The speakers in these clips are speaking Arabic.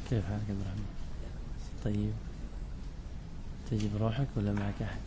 كيف حالك عبد الرحمن؟ طيب، تجي بروحك ولا معك أحد؟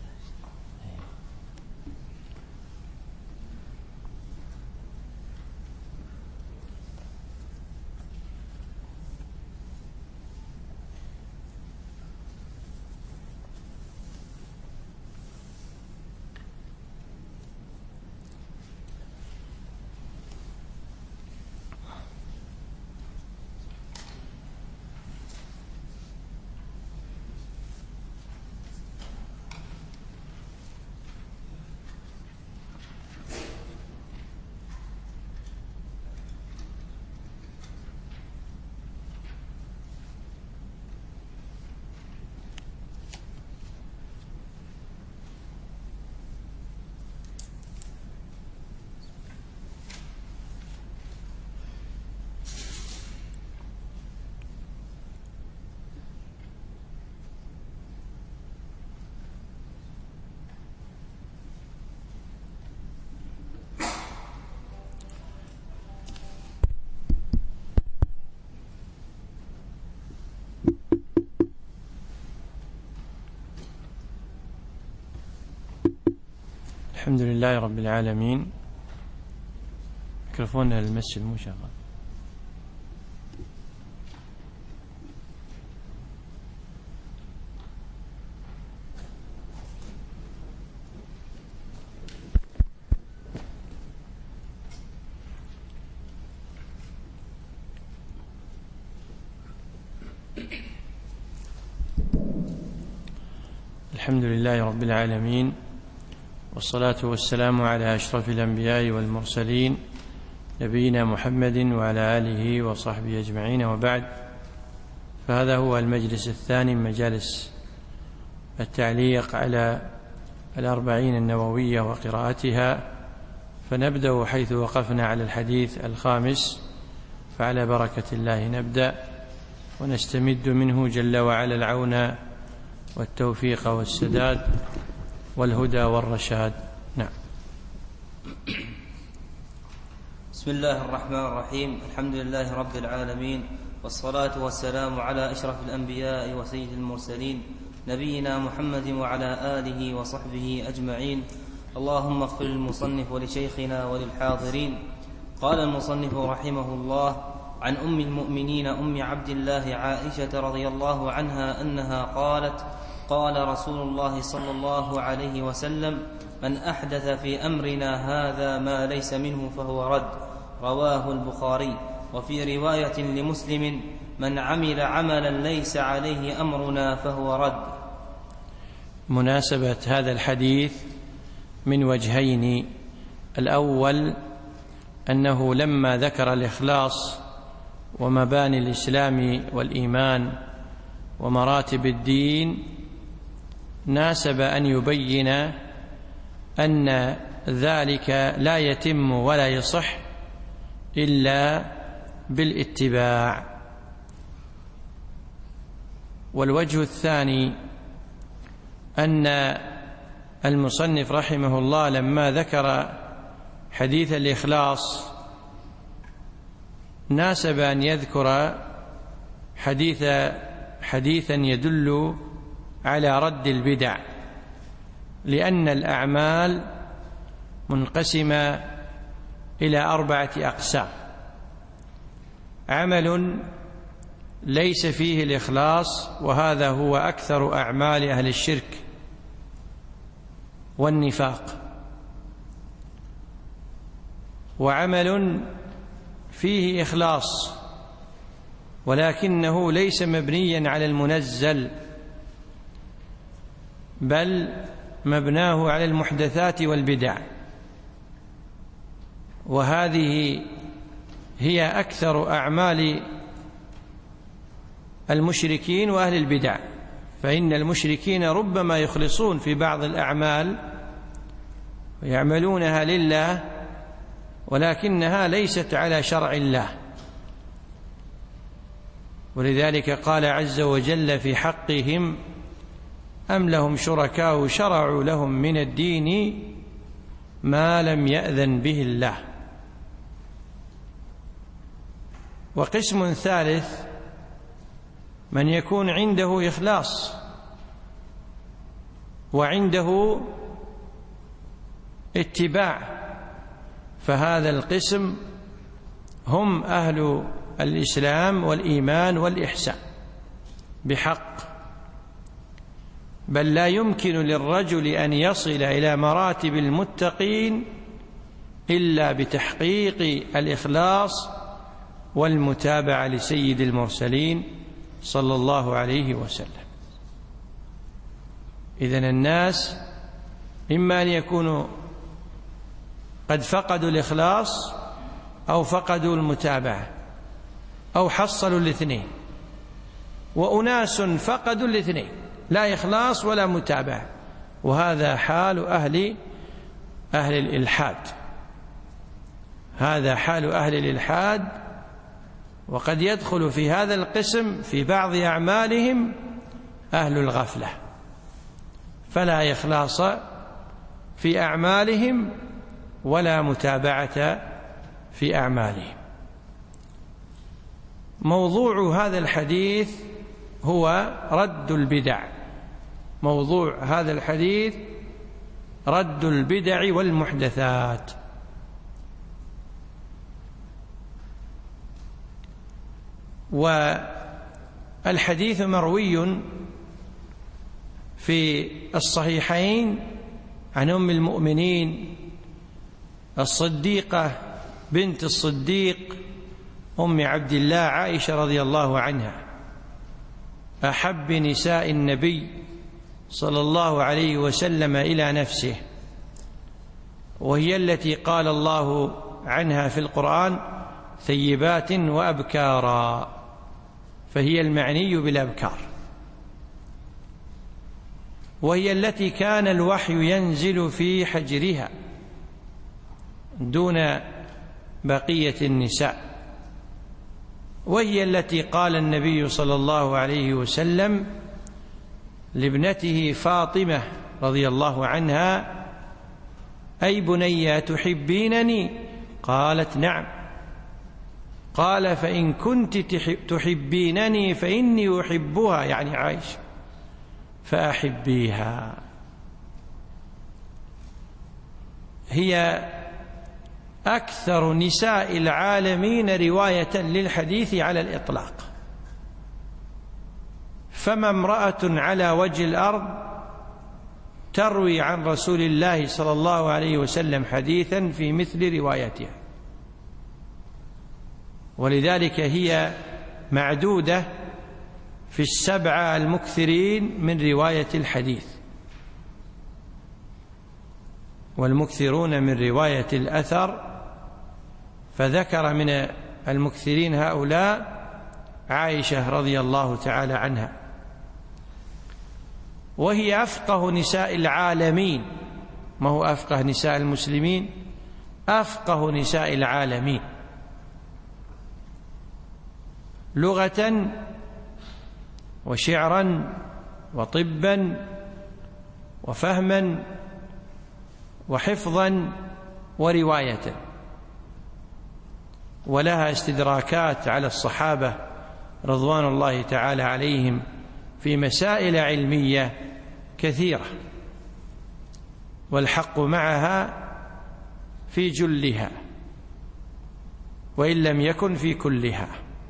الحمد لله رب العالمين. ميكروفون المسجد مو شغال. الحمد لله رب العالمين، والصلاة والسلام على أشرف الأنبياء والمرسلين نبينا محمد وعلى آله وصحبه أجمعين، وبعد، فهذا هو المجلس الثاني من مجالس التعليق على الأربعين النووية وقراءتها، فنبدأ حيث وقفنا على الحديث الخامس، فعلى بركة الله نبدأ ونستمد منه جل وعلا العون والتوفيق والسداد والهدى والرشاد. نعم. بسم الله الرحمن الرحيم. الحمد لله رب العالمين، والصلاة والسلام على أشرف الأنبياء وسيد المرسلين نبينا محمد وعلى آله وصحبه أجمعين. اللهم اغفر للمصنف ولشيخنا وللحاضرين. قال المصنف رحمه الله: عن أم المؤمنين أم عبد الله عائشة رضي الله عنها أنها قالت: قال رسول الله صلى الله عليه وسلم: من أحدث في أمرنا هذا ما ليس منه فهو رد. رواه البخاري. وفي رواية لمسلم: من عمل عملا ليس عليه أمرنا فهو رد. مناسبة هذا الحديث من وجهين: الأول أنه لما ذكر الإخلاص ومباني الإسلام والإيمان ومراتب الدين، ناسب أن يبين أن ذلك لا يتم ولا يصح إلا بالاتباع. والوجه الثاني أن المصنف رحمه الله لما ذكر حديث الإخلاص ناسب أن يذكر حديثا يدل على رد البدع، لأن الأعمال منقسمة إلى 4 أقسام: عمل ليس فيه الإخلاص، وهذا هو أكثر أعمال أهل الشرك والنفاق، وعمل فيه إخلاص ولكنه ليس مبنيا على المنزل، بل مبناه على المحدثات والبدع، وهذه هي أكثر أعمال المشركين وأهل البدع. فإن المشركين ربما يخلصون في بعض الأعمال ويعملونها لله، ولكنها ليست على شرع الله، ولذلك قال عز وجل في حقهم: أم لهم شركاء شرعوا لهم من الدين ما لم يأذن به الله. وقسم ثالث من يكون عنده إخلاص وعنده اتباع، فهذا القسم هم أهل الإسلام والإيمان والإحسان بحق. بل لا يمكن للرجل أن يصل إلى مراتب المتقين إلا بتحقيق الإخلاص والمتابعة لسيد المرسلين صلى الله عليه وسلم. إذن الناس إما أن يكونوا قد فقدوا الإخلاص أو فقدوا المتابعة أو حصلوا الاثنين، وأناس فقدوا الاثنين، لا إخلاص ولا متابعة، وهذا حال أهل الإلحاد. هذا حال أهل الإلحاد. وقد يدخل في هذا القسم في بعض أعمالهم أهل الغفلة، فلا إخلاص في أعمالهم ولا متابعة في أعمالهم. موضوع هذا الحديث هو رد البدع. موضوع هذا الحديث رد البدع والمحدثات. والحديث مروي في الصحيحين عن أم المؤمنين الصديقة بنت الصديق أم عبد الله عائشة رضي الله عنها، أحب نساء النبي صلى الله عليه وسلم إلى نفسه، وهي التي قال الله عنها في القرآن ثيبات وأبكارا، فهي المعني بالأبكار. وهي التي كان الوحي ينزل في حجرها دون بقية النساء. وهي التي قال النبي صلى الله عليه وسلم لابنته فاطمة رضي الله عنها أي بني تحبينني؟ قالت نعم. قال فإن كنت تحبينني فإني أحبها، يعني عائشة، فأحبيها. هي أكثر نساء العالمين رواية للحديث على الإطلاق، فما امرأة على وجه الأرض تروي عن رسول الله صلى الله عليه وسلم حديثا في مثل روايتها، ولذلك هي معدودة في السبعة المكثرين من رواية الحديث. والمكثرون من رواية الأثر، فذكر من المكثرين هؤلاء عائشة رضي الله تعالى عنها. وهي أفقه نساء العالمين، ما هو أفقه نساء المسلمين، أفقه نساء العالمين لغة وشعرا وطبا وفهما وحفظا ورواية. ولها استدراكات على الصحابة رضوان الله تعالى عليهم في مسائل علمية كثيرة، والحق معها في جلها وإن لم يكن في كلها.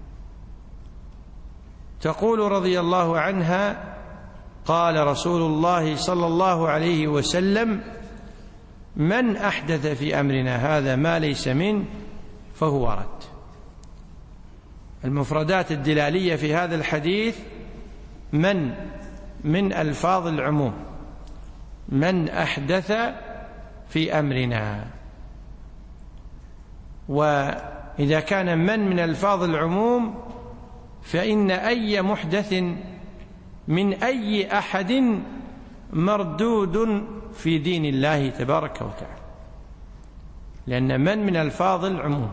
تقول رضي الله عنها قال رسول الله صلى الله عليه وسلم من أحدث في أمرنا هذا ما ليس منه فهو رد. المفردات الدلالية في هذا الحديث من ألفاظ العموم، من أحدث في أمرنا. وإذا كان من ألفاظ العموم فإن أي محدث من أي أحد مردود في دين الله تبارك وتعالى، لأن من ألفاظ العموم.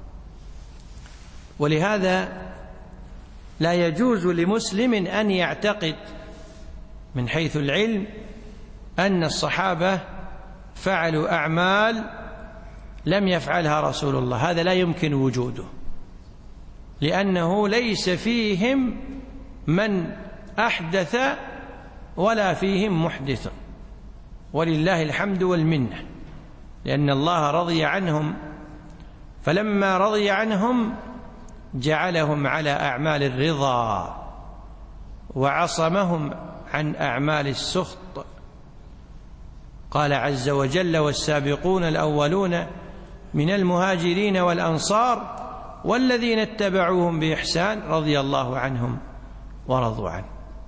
ولهذا لا يجوز لمسلم أن يعتقد من حيث العلم أن الصحابة فعلوا أعمال لم يفعلها رسول الله، هذا لا يمكن وجوده، لأنه ليس فيهم من أحدث ولا فيهم محدث، ولله الحمد والمنة، لأن الله رضي عنهم، فلما رضي عنهم جعلهم على أعمال الرضا وعصمهم عن أعمال السخط. قال عز وجل: والسابقون الأولون من المهاجرين والأنصار والذين اتبعوهم بإحسان رضي الله عنهم ورضوا عنه.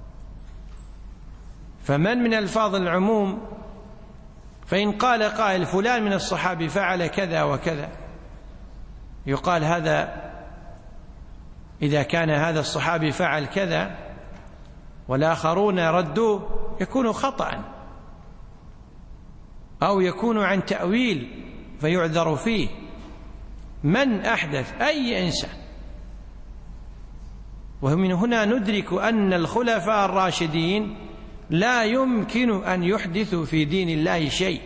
فمن من ألفاظ العموم، فإن قال قائل فلان من الصحابة فعل كذا وكذا، يقال هذا إذا كان هذا الصحابي فعل كذا والآخرون ردوه يكون خطأ، أو يكون عن تأويل فيعذر فيه. من أحدث أي إنسان. ومن هنا ندرك أن الخلفاء الراشدين لا يمكن أن يحدثوا في دين الله شيء،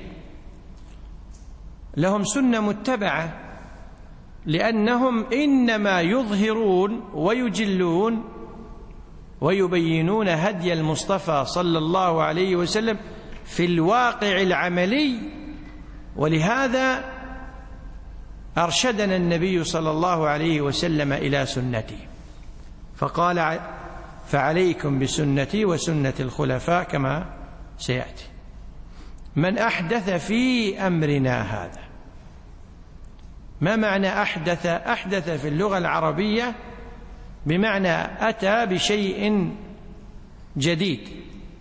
لهم سنة متبعة، لأنهم إنما يظهرون ويجلون ويبينون هدي المصطفى صلى الله عليه وسلم في الواقع العملي. ولهذا أرشدنا النبي صلى الله عليه وسلم إلى سنته، فقال: فعليكم بسنتي وسنة الخلفاء كما سيأتي. من أحدث في أمرنا هذا، ما معنى أحدث؟ أحدث في اللغة العربية بمعنى أتى بشيء جديد.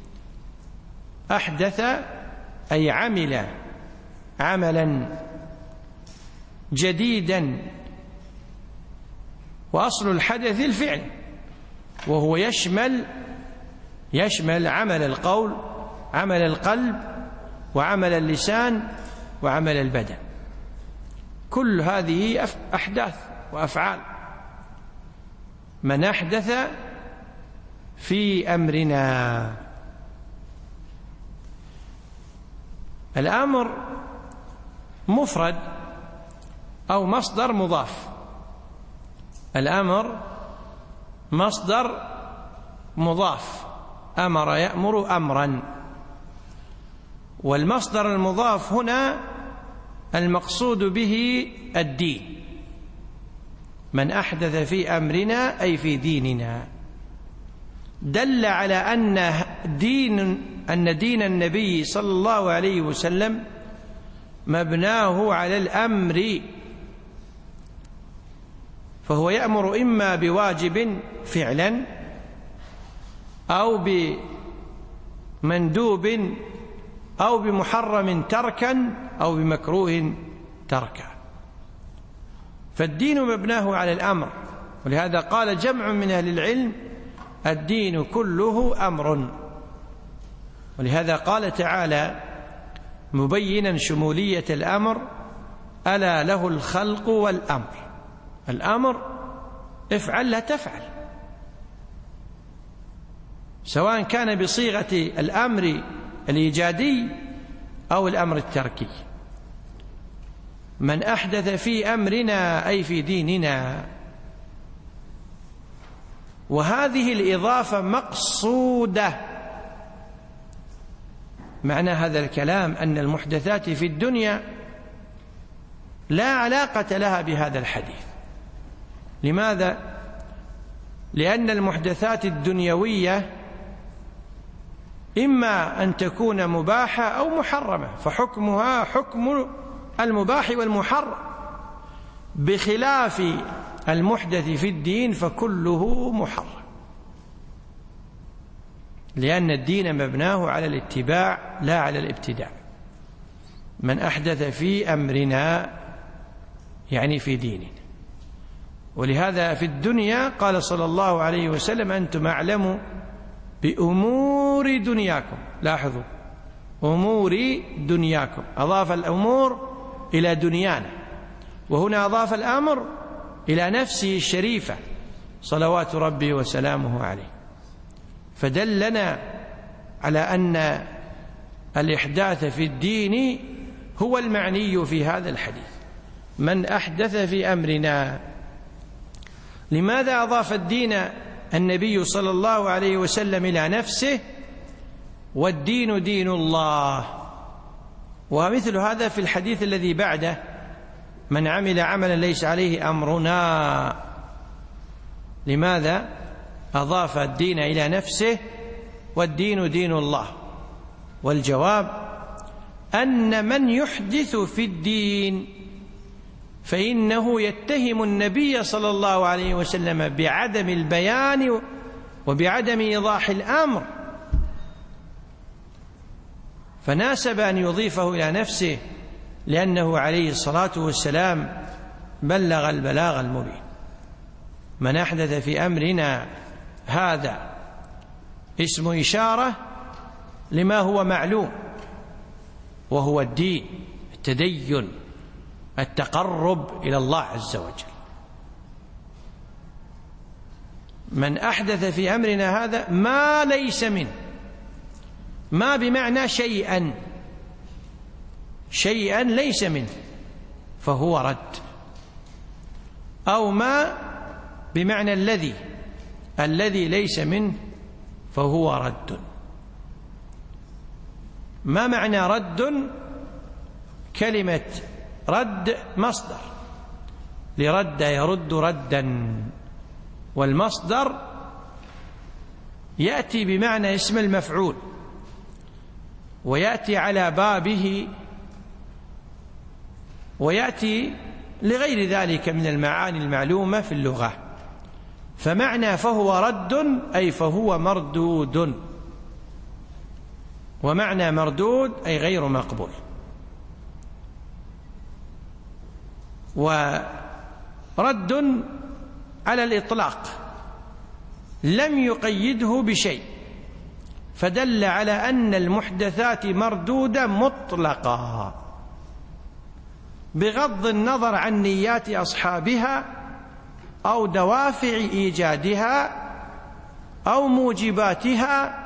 أحدث أي عمل عملا جديدا، وأصل الحدث الفعل، وهو يشمل عمل القول، عمل القلب، وعمل اللسان، وعمل البدن. كل هذه أحداث وأفعال. من أحدث في أمرنا. الأمر مفرد أو مصدر مضاف. الأمر مصدر مضاف، أمر يأمر أمرا. والمصدر المضاف هنا المقصود به الدين. من أحدث في أمرنا أي في ديننا، دل على أن دين النبي صلى الله عليه وسلم مبناه على الأمر، فهو يأمر إما بواجب فعلا أو بمندوب أو بمحرم تركا أو بمكروه تركا. فالدين مبناه على الأمر، ولهذا قال جمع من أهل العلم: الدين كله أمر. ولهذا قال تعالى مبينا شمولية الأمر: ألا له الخلق والأمر. الأمر افعل لا تفعل، سواء كان بصيغة الأمر الإيجادي أو الأمر التركي. من أحدث في أمرنا أي في ديننا. وهذه الإضافة مقصودة. معنى هذا الكلام أن المحدثات في الدنيا لا علاقة لها بهذا الحديث. لماذا؟ لأن المحدثات الدنيوية إما أن تكون مباحة أو محرمة، فحكمها حكم المباح والمحرم، بخلاف المحدث في الدين فكله محرم، لأن الدين مبناه على الاتباع لا على الابتداع. من أحدث في أمرنا يعني في ديننا. ولهذا في الدنيا قال صلى الله عليه وسلم: أنتم أعلم بأمور دنياكم. لاحظوا، أمور دنياكم، أضاف الأمور إلى دنيانا، وهنا أضاف الأمر إلى نفسه الشريفة صلوات ربي وسلامه عليه. فدلنا على أن الإحداث في الدين هو المعني في هذا الحديث. من أحدث في أمرنا. لماذا أضاف الدين النبي صلى الله عليه وسلم إلى نفسه: والدين دين الله. ومثل هذا في الحديث الذي بعده: من عمل عملا ليس عليه أمرنا. لماذا أضاف الدين إلى نفسه والدين دين الله؟ والجواب أن من يحدث في الدين فإنه يتهم النبي صلى الله عليه وسلم بعدم البيان وبعدم إيضاح الأمر، فناسب أن يضيفه إلى نفسه، لأنه عليه الصلاة والسلام بلغ البلاغ المبين. من أحدث في أمرنا هذا اسم إشارة لما هو معلوم، وهو الدين، التدين، التقرب إلى الله عز وجل. من أحدث في أمرنا هذا ما ليس منه، ما بمعنى شيئا، شيئا ليس منه فهو رد، أو ما بمعنى الذي ليس منه فهو رد. ما معنى رد؟ كلمة رد مصدر، لرد يرد ردا، والمصدر يأتي بمعنى اسم المفعول، ويأتي على بابه، ويأتي لغير ذلك من المعاني المعلومة في اللغة. فمعنى فهو رد أي فهو مردود، ومعنى مردود أي غير مقبول. ورد على الإطلاق لم يقيده بشيء، فدل على أن المحدثات مردودة مطلقة بغض النظر عن نيات أصحابها أو دوافع إيجادها أو موجباتها.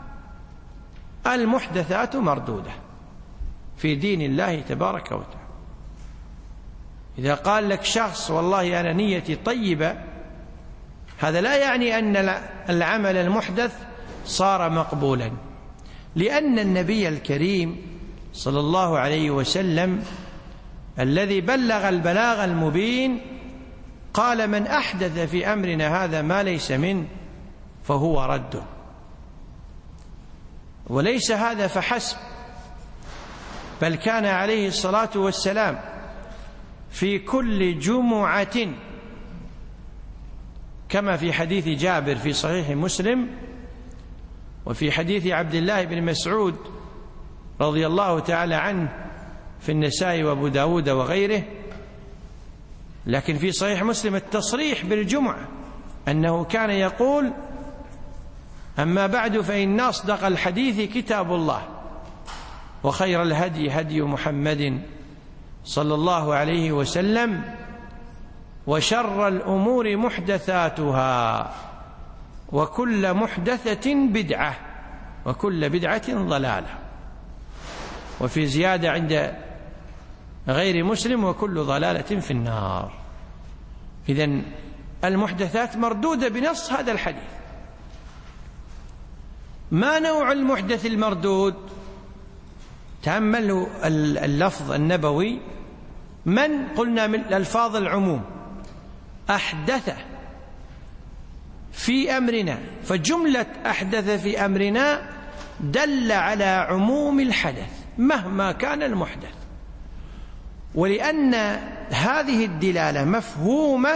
المحدثات مردودة في دين الله تبارك وتعالى. إذا قال لك شخص والله أنا نيتي طيبة، هذا لا يعني أن العمل المحدث صار مقبولا، لأن النبي الكريم صلى الله عليه وسلم الذي بلغ البلاغ المبين قال: من أحدث في أمرنا هذا ما ليس منه فهو رد. وليس هذا فحسب، بل كان عليه الصلاة والسلام في كل جمعة، كما في حديث جابر في صحيح مسلم، وفي حديث عبد الله بن مسعود رضي الله تعالى عنه في النسائي وابو داود وغيره، لكن في صحيح مسلم التصريح بالجمعة أنه كان يقول: أما بعد فإن أصدق الحديث كتاب الله، وخير الهدي هدي محمد صلى الله عليه وسلم، وشر الأمور محدثاتها، وكل محدثة بدعة، وكل بدعة ضلالة. وفي زيادة عند غير مسلم: وكل ضلالة في النار. إذن المحدثات مردودة بنص هذا الحديث. ما نوع المحدث المردود؟ تأملوا اللفظ النبوي: من قلنا من ألفاظ العموم، أحدث في أمرنا، فجملة أحدث في أمرنا دل على عموم الحدث مهما كان المحدث. ولأن هذه الدلالة مفهومة،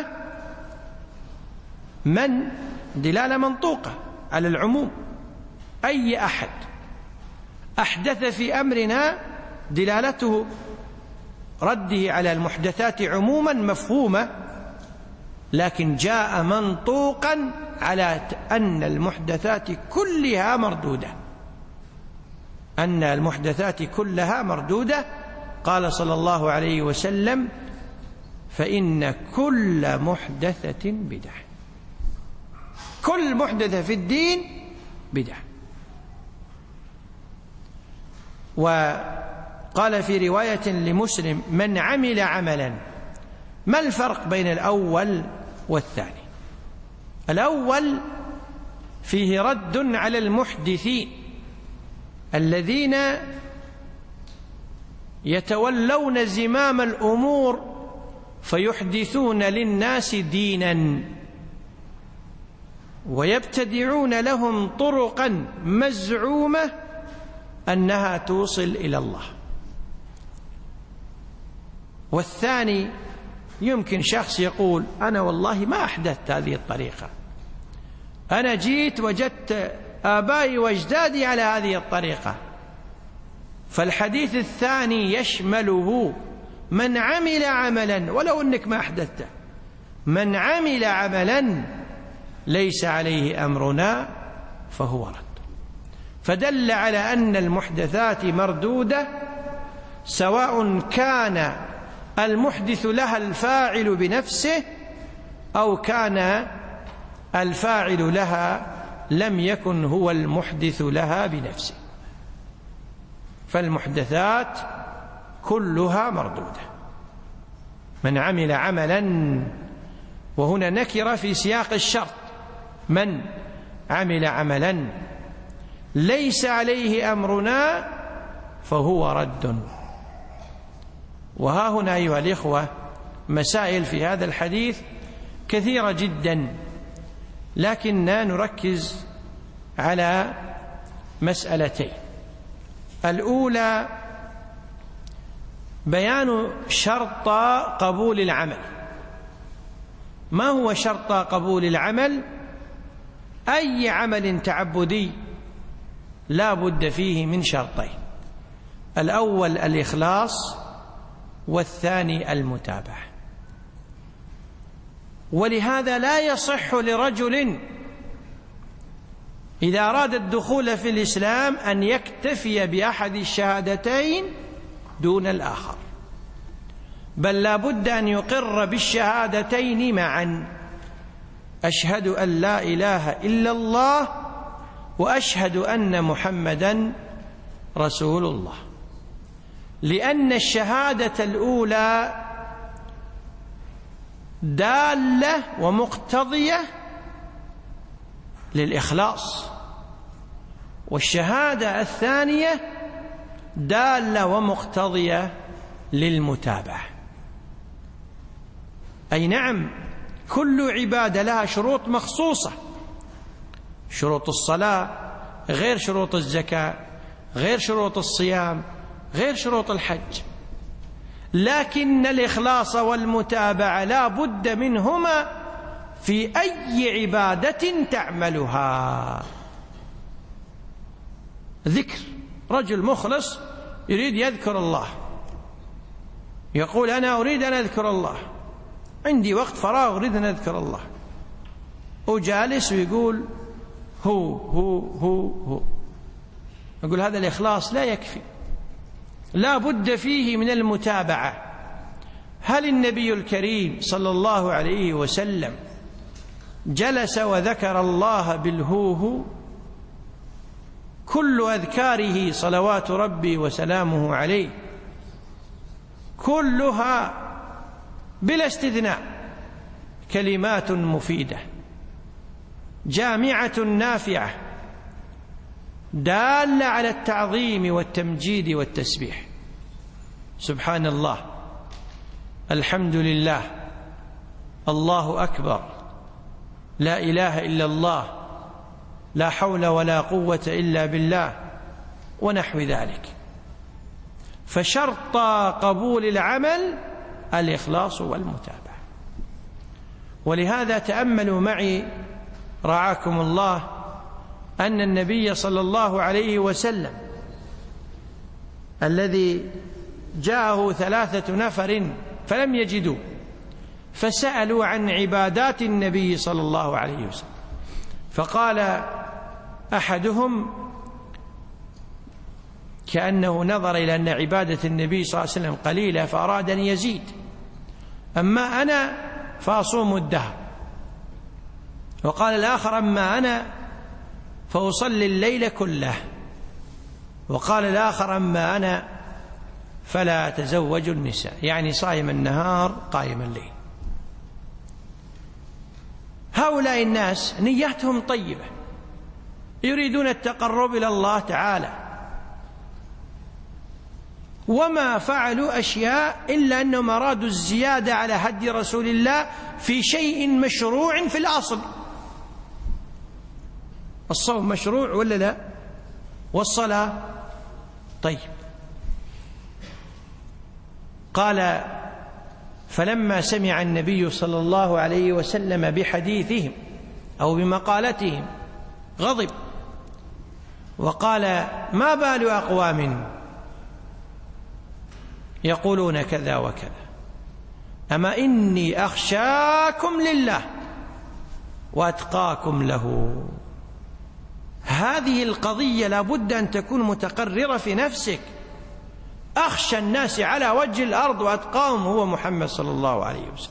من دلالة منطوقة على العموم، أي أحد أحدث في أمرنا دلالته رده على المحدثات عموما مفهومة، لكن جاء منطوقا على أن المحدثات كلها مردودة، أن المحدثات كلها مردودة. قال صلى الله عليه وسلم: فإن كل محدثة بدعة. كل محدثة في الدين بدعة. وقال في رواية لمسلم: من عمل عملا. ما الفرق بين الأول والثاني؟ الأول فيه رد على المحدثين الذين يتولون زمام الأمور فيحدثون للناس دينا ويبتدعون لهم طرقا مزعومة أنها توصل إلى الله. والثاني يمكن شخص يقول أنا والله ما أحدثت هذه الطريقة، أنا جيت وجدت آبائي وأجدادي على هذه الطريقة. فالحديث الثاني يشمله من عمل عملا ولو أنك ما أحدثته، من عمل عملا ليس عليه أمرنا فهو رد. فدل على أن المحدثات مردودة، سواء كان المحدث لها الفاعل بنفسه أو كان الفاعل لها لم يكن هو المحدث لها بنفسه. فالمحدثات كلها مردودة. من عمل عملا، وهنا نكرة في سياق الشرط، من عمل عملا ليس عليه أمرنا فهو رد. وها هنا أيها الإخوة مسائل في هذا الحديث كثيرة جدا، لكننا نركز على مسألتين. الأولى بيان شرط قبول العمل. ما هو شرط قبول العمل؟ أي عمل تعبدي لا بد فيه من شرطين: الأول الإخلاص، والثاني المتابعة. ولهذا لا يصح لرجل إذا أراد الدخول في الإسلام أن يكتفي بأحد الشهادتين دون الآخر، بل لا بد أن يقر بالشهادتين معا: أشهد أن لا إله إلا الله وأشهد أن محمدا رسول الله. لأن الشهادة الأولى دالة ومقتضية للإخلاص، والشهادة الثانية دالة ومقتضية للمتابعة. أي نعم، كل عبادة لها شروط مخصوصة، شروط الصلاة غير شروط الزكاة، غير شروط الصيام، غير شروط الحج، لكن الإخلاص والمتابعة لا بد منهما في أي عبادة تعملها. ذكر، رجل مخلص يريد يذكر الله، يقول أنا أريد أن أذكر الله، عندي وقت فراغ أريد أن أذكر الله، وجالس ويقول هو يقول هذا الإخلاص لا يكفي، لا بد فيه من المتابعة. هل النبي الكريم صلى الله عليه وسلم جلس وذكر الله بالهوه؟ كل أذكاره صلوات ربي وسلامه عليه كلها بلا استثناء كلمات مفيدة جامعة نافعة دالة على التعظيم والتمجيد والتسبيح. سبحان الله، الحمد لله، الله أكبر، لا إله إلا الله، لا حول ولا قوة إلا بالله، ونحو ذلك. فشرط قبول العمل الإخلاص والمتابعة. ولهذا تأملوا معي رعاكم الله أن النبي صلى الله عليه وسلم الذي جاءه 3 نفر فلم يجدوا، فسألوا عن عبادات النبي صلى الله عليه وسلم، فقال أحدهم كأنه نظر إلى أن عبادة النبي صلى الله عليه وسلم قليلة فأراد أن يزيد: أما أنا فأصوم الدهر. وقال الآخر: أما أنا فأصلي الليل كله. وقال الآخر: أما أنا فلا أتزوج النساء، يعني صائم النهار قائم الليل. هؤلاء الناس نياتهم طيبة، يريدون التقرب إلى الله تعالى، وما فعلوا أشياء إلا أنهم أرادوا الزيادة على هدي رسول الله في شيء مشروع في الأصل. الصوم مشروع ولا لا؟ والصلاة طيب. قال: فلما سمع النبي صلى الله عليه وسلم بحديثهم أو بمقالتهم غضب وقال: ما بال أقوام يقولون كذا وكذا، أما إني أخشاكم لله وأتقاكم له. هذه القضية لابد أن تكون متقررة في نفسك. أخشى الناس على وجه الأرض وأتقاهم هو محمد صلى الله عليه وسلم.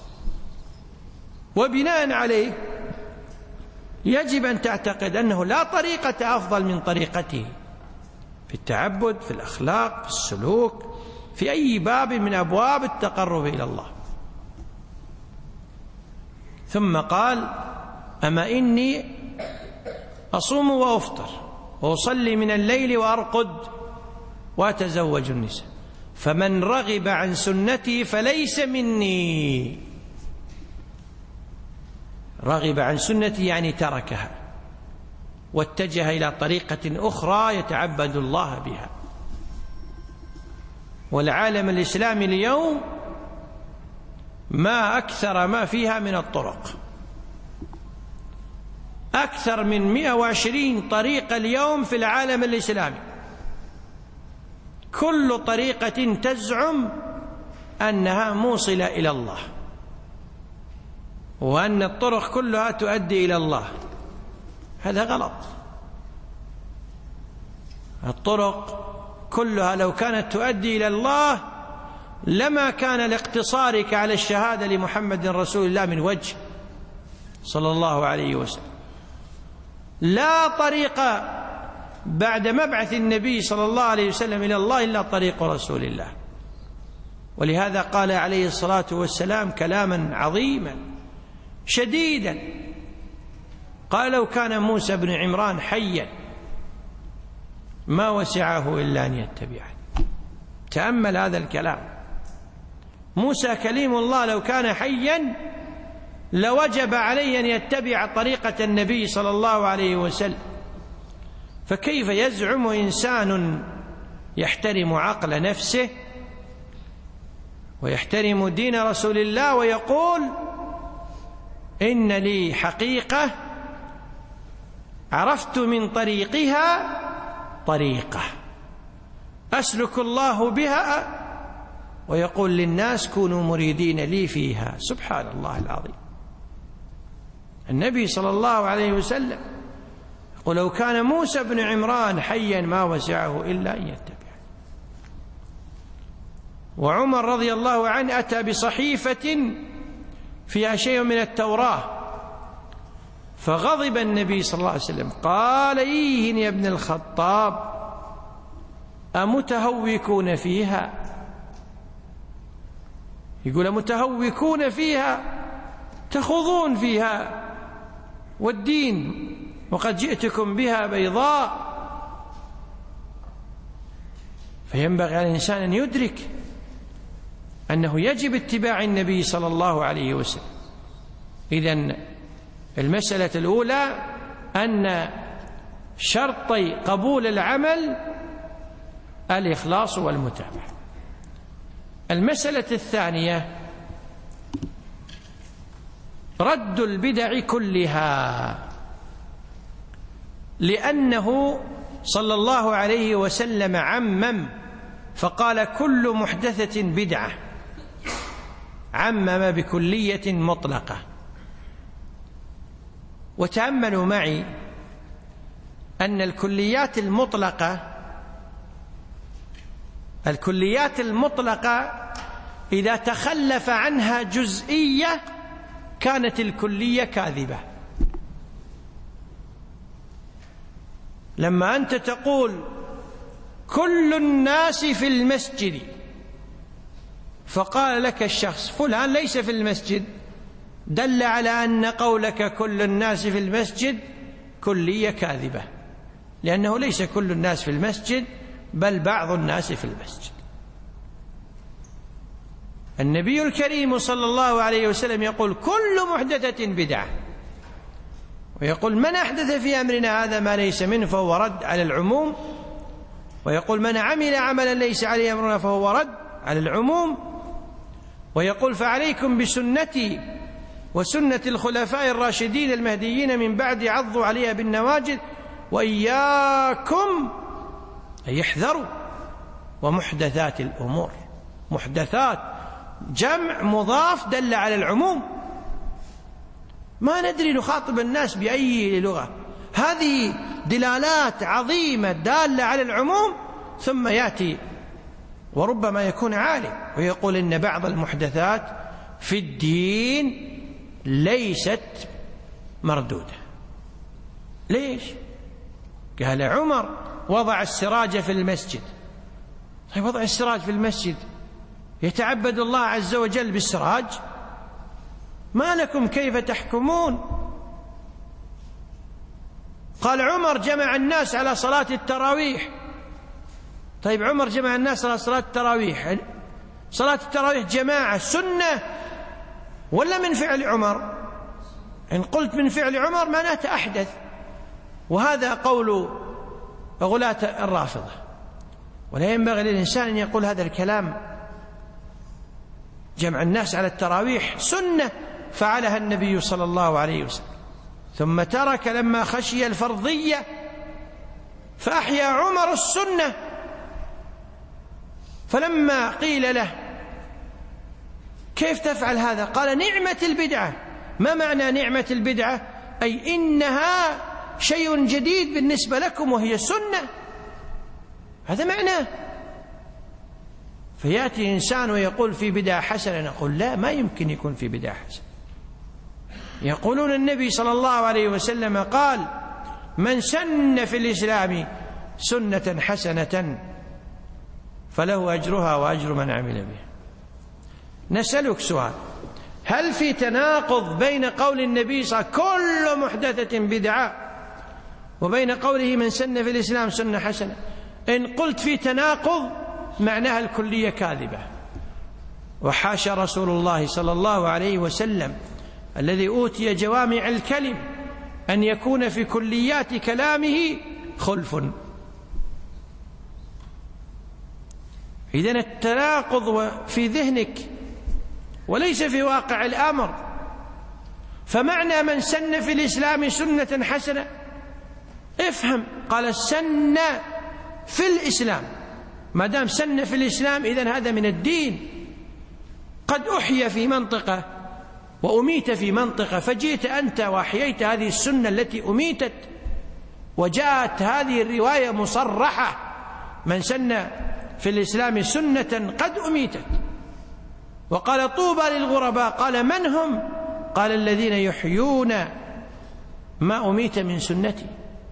وبناء عليه يجب أن تعتقد أنه لا طريقة أفضل من طريقته في التعبد، في الأخلاق، في السلوك، في أي باب من أبواب التقرب إلى الله. ثم قال: أما إني أصوم وأفطر وأصلي من الليل وأرقد وأتزوج النساء، فمن رغب عن سنتي فليس مني. رغب عن سنتي يعني تركها واتجه إلى طريقة أخرى يتعبد الله بها. والعالم الإسلامي اليوم ما أكثر ما فيها من الطرق، أكثر من 120 طريقة اليوم في العالم الإسلامي، كل طريقة تزعم أنها موصلة إلى الله، وأن الطرق كلها تؤدي إلى الله. هذا غلط. الطرق كلها لو كانت تؤدي إلى الله لما كان لاقتصارك على الشهادة لمحمد رسول الله من وجه صلى الله عليه وسلم. لا طريق بعد مبعث النبي صلى الله عليه وسلم إلى الله إلا طريق رسول الله. ولهذا قال عليه الصلاة والسلام كلاما عظيما شديدا، قال: لو كان موسى بن عمران حيا ما وسعه إلا أن يتبعني. تأمل هذا الكلام. موسى كليم الله لو كان حيا لوجب عليه أن يتبع طريقة النبي صلى الله عليه وسلم. فكيف يزعم إنسان يحترم عقل نفسه ويحترم دين رسول الله ويقول: إن لي حقيقة عرفت من طريقها طريقة أسلك الله بها، ويقول للناس كونوا مريدين لي فيها. سبحان الله العظيم. النبي صلى الله عليه وسلم يقول: لو كان موسى بن عمران حيا ما وسعه إلا أن يتبع. وعمر رضي الله عنه أتى بصحيفة فيها شيء من التوراة، فغضب النبي صلى الله عليه وسلم قال: إيهن يا ابن الخطاب أمتهوكون فيها؟ يقول: متهوكون فيها، تخوضون فيها، والدين وقد جئتكم بها بيضاء. فينبغي على الإنسان أن يدرك أنه يجب اتباع النبي صلى الله عليه وسلم. إذن المسألة الأولى أن شرطي قبول العمل الإخلاص والمتابعة. المسألة الثانية رد البدع كلها، لأنه صلى الله عليه وسلم عمم فقال: كل محدثة بدعة، عمم بكلية مطلقة. وتأملوا معي أن الكليات المطلقة إذا تخلف عنها جزئية كانت الكلية كاذبة. لما أنت تقول كل الناس في المسجد، فقال لك الشخص فلان ليس في المسجد، دل على أن قولك كل الناس في المسجد كلية كاذبة. لأنه ليس كل الناس في المسجد بل بعض الناس في المسجد. النبي الكريم صلى الله عليه وسلم يقول كل محدثة بدعة، ويقول من أحدث في أمرنا هذا ما ليس منه فهو رد على العموم، ويقول من عمل عملا ليس عليه أمرنا فهو رد على العموم، ويقول فعليكم بسنتي وسنة الخلفاء الراشدين المهديين من بعد عضوا عليها بالنواجذ وإياكم أن يحذروا ومحدثات الأمور. محدثات جمع مضاف دل على العموم، ما ندري نخاطب الناس بأي لغة، هذه دلالات عظيمة دالة على العموم، ثم يأتي وربما يكون عالم ويقول إن بعض المحدثات في الدين ليست مردودة. ليش؟ قال عمر وضع السراج في المسجد. طيب وضع السراج في المسجد يتعبد الله عز وجل بالسراج؟ ما لكم كيف تحكمون؟ قال عمر جمع الناس على صلاة التراويح. طيب عمر جمع الناس على صلاة التراويح، صلاة التراويح جماعة سنة ولا من فعل عمر؟ إن قلت من فعل عمر معناته أحدث، وهذا قول غلاة الرافضة، ولا ينبغي للإنسان أن يقول هذا الكلام. جمع الناس على التراويح سنة فعلها النبي صلى الله عليه وسلم، ثم ترك لما خشي الفرضية فأحيا عمر السنة. فلما قيل له كيف تفعل هذا؟ قال نعمة البدعة. ما معنى نعمة البدعة؟ أي إنها شيء جديد بالنسبة لكم وهي سنة، هذا معناه. فيأتي إنسان ويقول في بدعة حسنة، نقول لا، ما يمكن يكون في بدعة حسنة. يقولون النبي صلى الله عليه وسلم قال من سن في الإسلام سنة حسنة فله أجرها وأجر من عمل بها. نسألك سؤال، هل في تناقض بين قول النبي صلى الله عليه وسلم كل محدثة بدعة وبين قوله من سن في الإسلام سنة حسنة؟ إن قلت في تناقض معناها الكلية كاذبة، وحاشا رسول الله صلى الله عليه وسلم الذي أوتي جوامع الكلم أن يكون في كليات كلامه خلف. إذن التناقض في ذهنك وليس في واقع الأمر. فمعنى من سن في الإسلام سنة حسنة، افهم، قال سن في الإسلام، ما دام سن في الإسلام إذن هذا من الدين. قد أحيى في منطقة وأميت في منطقة، فجئت أنت وأحييت هذه السنة التي أميتت، وجاءت هذه الرواية مصرحة من سن في الإسلام سنة قد أميتت. وقال طوبى للغرباء، قال من هم؟ قال الذين يحيون ما أميت من سنتي.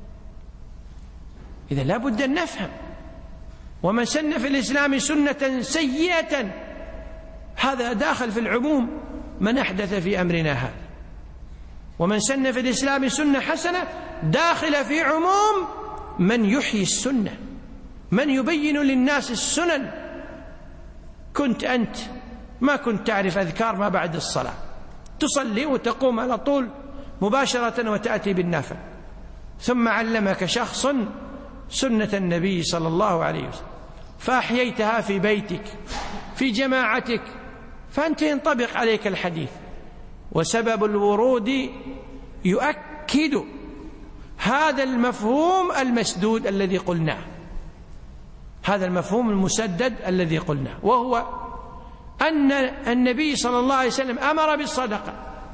إذا لا بد أن نفهم. ومن سن في الإسلام سنة سيئة هذا داخل في العموم، من أحدث في أمرنا هذا. ومن سن في الإسلام سنة حسنة داخل في عموم من يحيي السنة، من يبين للناس السنن. كنت أنت ما كنت تعرف أذكار ما بعد الصلاة، تصلي وتقوم على طول مباشرة وتأتي بالنافل، ثم علمك شخص سنة النبي صلى الله عليه وسلم فأحييتها في بيتك في جماعتك، فأنت ينطبق عليك الحديث. وسبب الورود يؤكد هذا المفهوم المسدود الذي قلناه، هذا المفهوم المسدد الذي قلناه، وهو أن النبي صلى الله عليه وسلم أمر بالصدقة.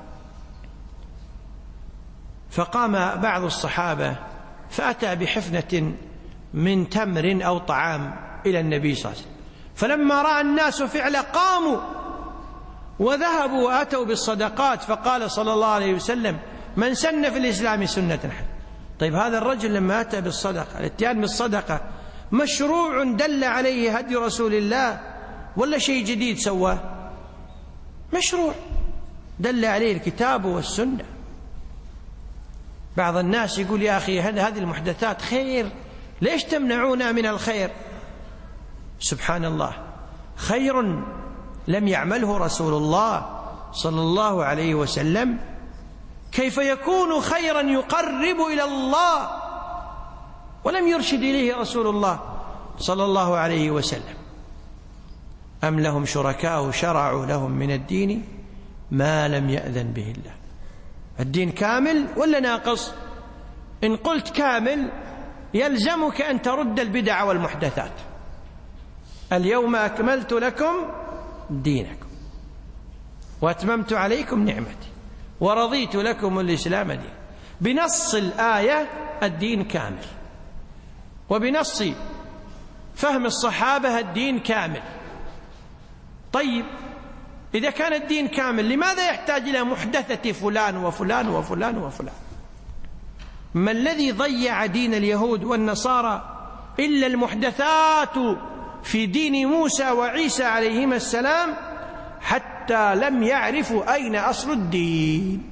فقام بعض الصحابة فأتى بحفنة من تمر أو طعام إلى النبي صلى الله عليه وسلم، فلما رأى الناس فعله قاموا وذهبوا وأتوا بالصدقات، فقال صلى الله عليه وسلم من سن في الإسلام سنة حسنة. طيب هذا الرجل لما أتى بالصدقة، الاتيان بالصدقة مشروع دل عليه هدي رسول الله ولا شيء جديد سواه؟ مشروع دل عليه الكتاب والسنة. بعض الناس يقول يا أخي هذه المحدثات خير، ليش تمنعونا من الخير؟ سبحان الله، خير لم يعمله رسول الله صلى الله عليه وسلم كيف يكون خيرا يقرب إلى الله ولم يرشد إليه رسول الله صلى الله عليه وسلم؟ أم لهم شركاء شرعوا لهم من الدين ما لم يأذن به الله. الدين كامل ولا ناقص؟ إن قلت كامل يلزمك أن ترد البدع والمحدثات. اليوم أكملت لكم دينكم وأتممت عليكم نعمتي ورضيت لكم الإسلام دين. بنص الآية الدين كامل، وبنص فهم الصحابة الدين كامل. طيب إذا كان الدين كامل لماذا يحتاج إلى محدثة فلان وفلان وفلان وفلان؟ ما الذي ضيع دين اليهود والنصارى إلا المحدثات في دين موسى وعيسى عليهما السلام حتى لم يعرفوا أين أصل الدين.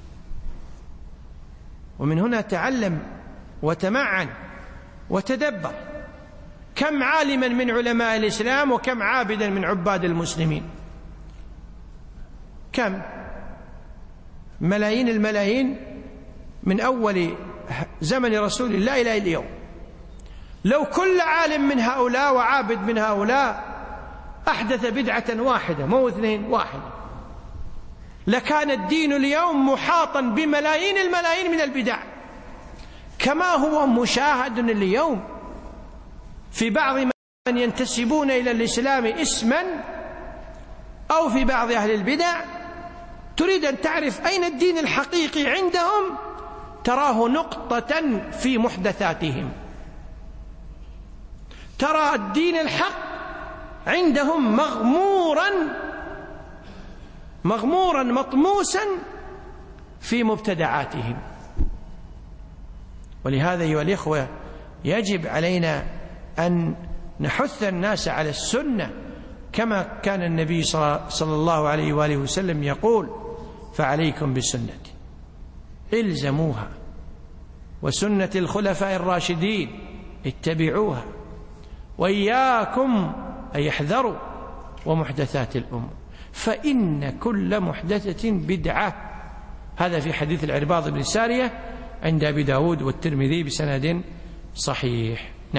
ومن هنا تعلم وتمعن وتدبر. كم عالما من علماء الإسلام وكم عابدا من عباد المسلمين، كم ملايين الملايين من أول زمن رسول الله إلى اليوم. لو كل عالم من هؤلاء وعابد من هؤلاء أحدث بدعة واحدة مو اثنين، واحدة، لكان الدين اليوم محاطا بملايين الملايين من البدع، كما هو مشاهد اليوم في بعض من ينتسبون إلى الإسلام اسما أو في بعض أهل البدع. تريد أن تعرف أين الدين الحقيقي عندهم تراه نقطة في محدثاتهم. ترى الدين الحق عندهم مغمورا مطموسا في مبتدعاتهم. ولهذا أيها الإخوة يجب علينا أن نحث الناس على السنة كما كان النبي صلى الله عليه وآله وسلم يقول: فعليكم بسنتي الزموها وسنة الخلفاء الراشدين اتبعوها وإياكم أن يحذروا ومحدثات الأمور فإن كل محدثة بدعة. هذا في حديث العرباض بن سارية عند أبي داود والترمذي بسند صحيح. نعم.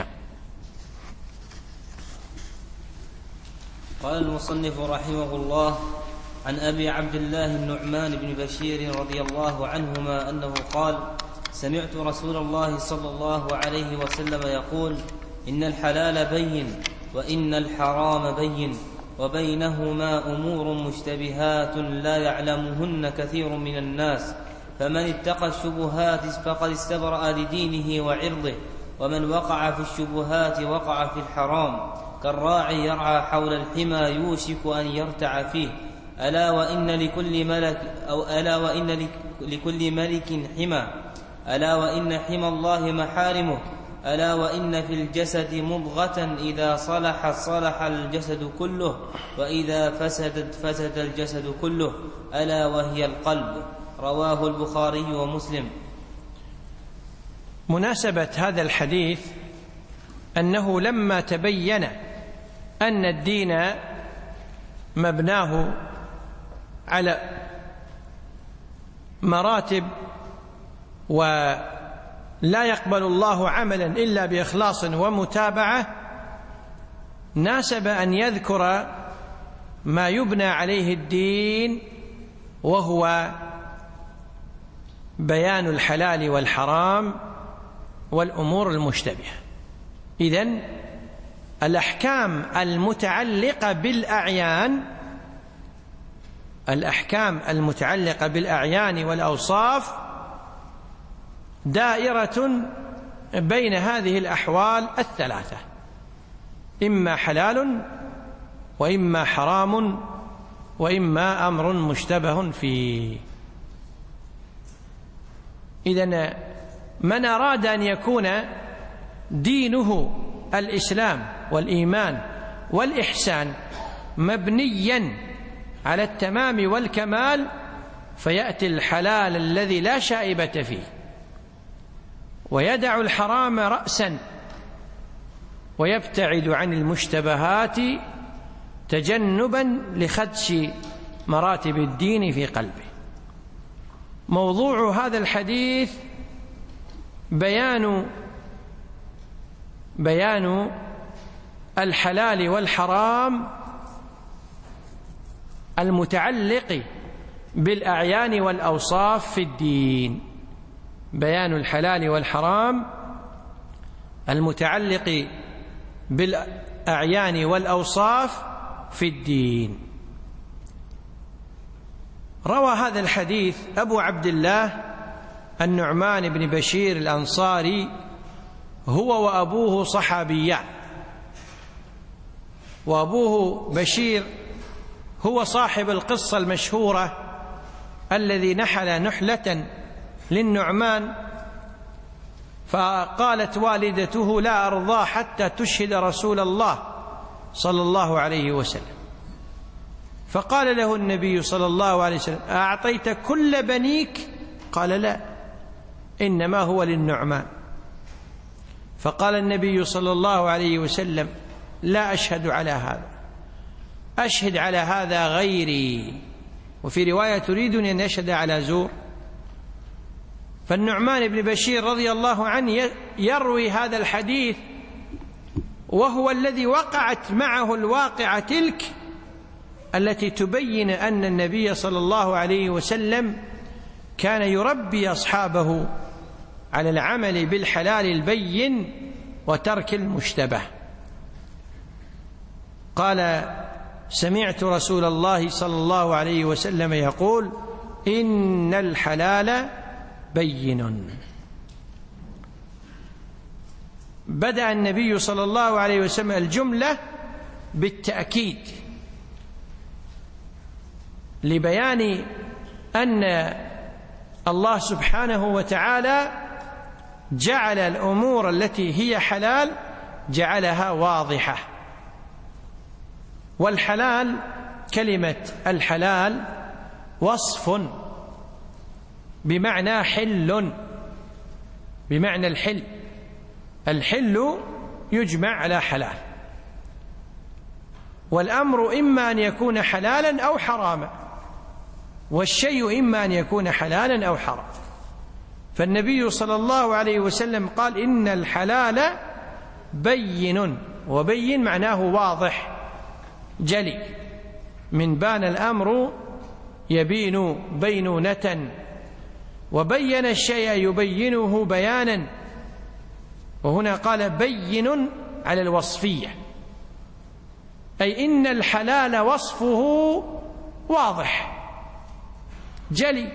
قال المصنف رحمه الله: عن أبي عبد الله النعمان بن بشير رضي الله عنهما أنه قال: سمعت رسول الله صلى الله عليه وسلم يقول: إن الحلال بين وإن الحرام بين وبينهما أمور مشتبهات لا يعلمهن كثير من الناس، فمن اتقى الشبهات فقد استبرأ لدينه وعرضه، ومن وقع في الشبهات وقع في الحرام، كالراعي يرعى حول الحمى يوشك أن يرتع فيه. ألا وإن لكل ملك حمى، ألا وإن حمى الله محارمه، ألا وإن في الجسد مضغة إذا صلحت صلح الجسد كله، وإذا فسدت فسد الجسد كله، ألا وهي القلب. رواه البخاري ومسلم. مناسبة هذا الحديث أنه لما تبين أن الدين مبناه على مراتب ولا يقبل الله عملا إلا بإخلاص ومتابعة، ناسب أن يذكر ما يبنى عليه الدين وهو بيان الحلال والحرام والأمور المشتبهة. إذن الأحكام المتعلقة بالأعيان والأوصاف دائرة بين هذه الأحوال الثلاثة: إما حلال وإما حرام وإما أمر مشتبه فيه. إذن من أراد أن يكون دينه الإسلام والإيمان والإحسان مبنيا على التمام والكمال فيأتي الحلال الذي لا شائبة فيه ويدع الحرام رأسا ويبتعد عن المشتبهات تجنبا لخدش مراتب الدين في قلبه. موضوع هذا الحديث بيان الحلال والحرام المتعلق بالأعيان والأوصاف في الدين. بيان الحلال والحرام المتعلق بالأعيان والأوصاف في الدين. روى هذا الحديث أبو عبد الله النعمان بن بشير الأنصاري، هو وأبوه صحابيان، وأبوه بشير هو صاحب القصة المشهورة الذي نحل نحلة للنعمان فقالت والدته: لا أرضى حتى تشهد رسول الله صلى الله عليه وسلم. فقال له النبي صلى الله عليه وسلم: أعطيت كل بنيك؟ قال: لا، إنما هو للنعمان. فقال النبي صلى الله عليه وسلم: لا أشهد على هذا، أشهد على هذا غيري. وفي رواية: تريدني أن أشهد على زور؟ فالنعمان بن بشير رضي الله عنه يروي هذا الحديث وهو الذي وقعت معه الواقعة تلك التي تبين أن النبي صلى الله عليه وسلم كان يربي أصحابه على العمل بالحلال البين وترك المشتبه. قال: سمعت رسول الله صلى الله عليه وسلم يقول: إن الحلال بين. بدأ النبي صلى الله عليه وسلم الجملة بالتأكيد لبيان أن الله سبحانه وتعالى جعل الأمور التي هي حلال جعلها واضحة. والحلال، كلمة الحلال وصف بمعنى حل، بمعنى الحل. الحل يجمع على حلال، والأمر إما أن يكون حلالا أو حراما، والشيء إما أن يكون حلالا أو حراما. فالنبي صلى الله عليه وسلم قال: إن الحلال بين. وبين معناه واضح جلي، من بان الأمر يبين بينونة، وبين الشيء يبينه بيانا. وهنا قال: بين على الوصفية، أي إن الحلال وصفه واضح جلي،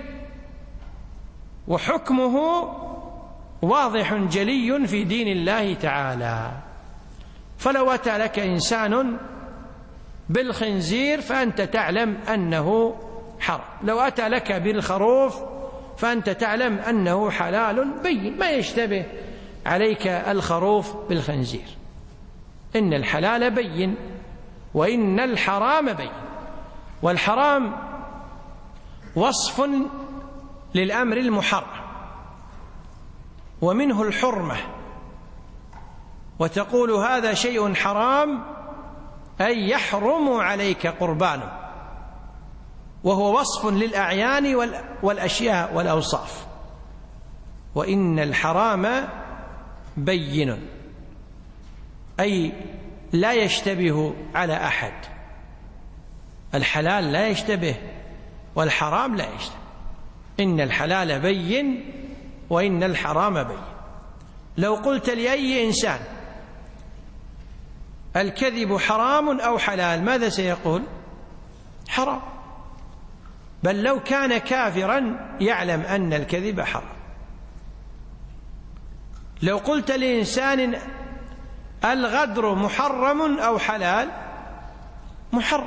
وحكمه واضح جلي في دين الله تعالى. فلو أتى لك إنسان بالخنزير فأنت تعلم أنه حرام، لو أتى لك بالخروف فأنت تعلم أنه حلال بين، ما يشتبه عليك الخروف بالخنزير. إن الحلال بين وإن الحرام بين. والحرام وصف للأمر المحرم، ومنه الحرمة، وتقول هذا شيء حرام أي يحرم عليك قربانه، وهو وصف للأعيان والأشياء والأوصاف. وإن الحرام بين، أي لا يشتبه على أحد. الحلال لا يشتبه والحرام لا يشتبه. إن الحلال بين وإن الحرام بين. لو قلت لأي إنسان الكذب حرام أو حلال ماذا سيقول؟ حرام. بل لو كان كافرا يعلم أن الكذب حرام. لو قلت لإنسان الغدر محرم أو حلال، محرم.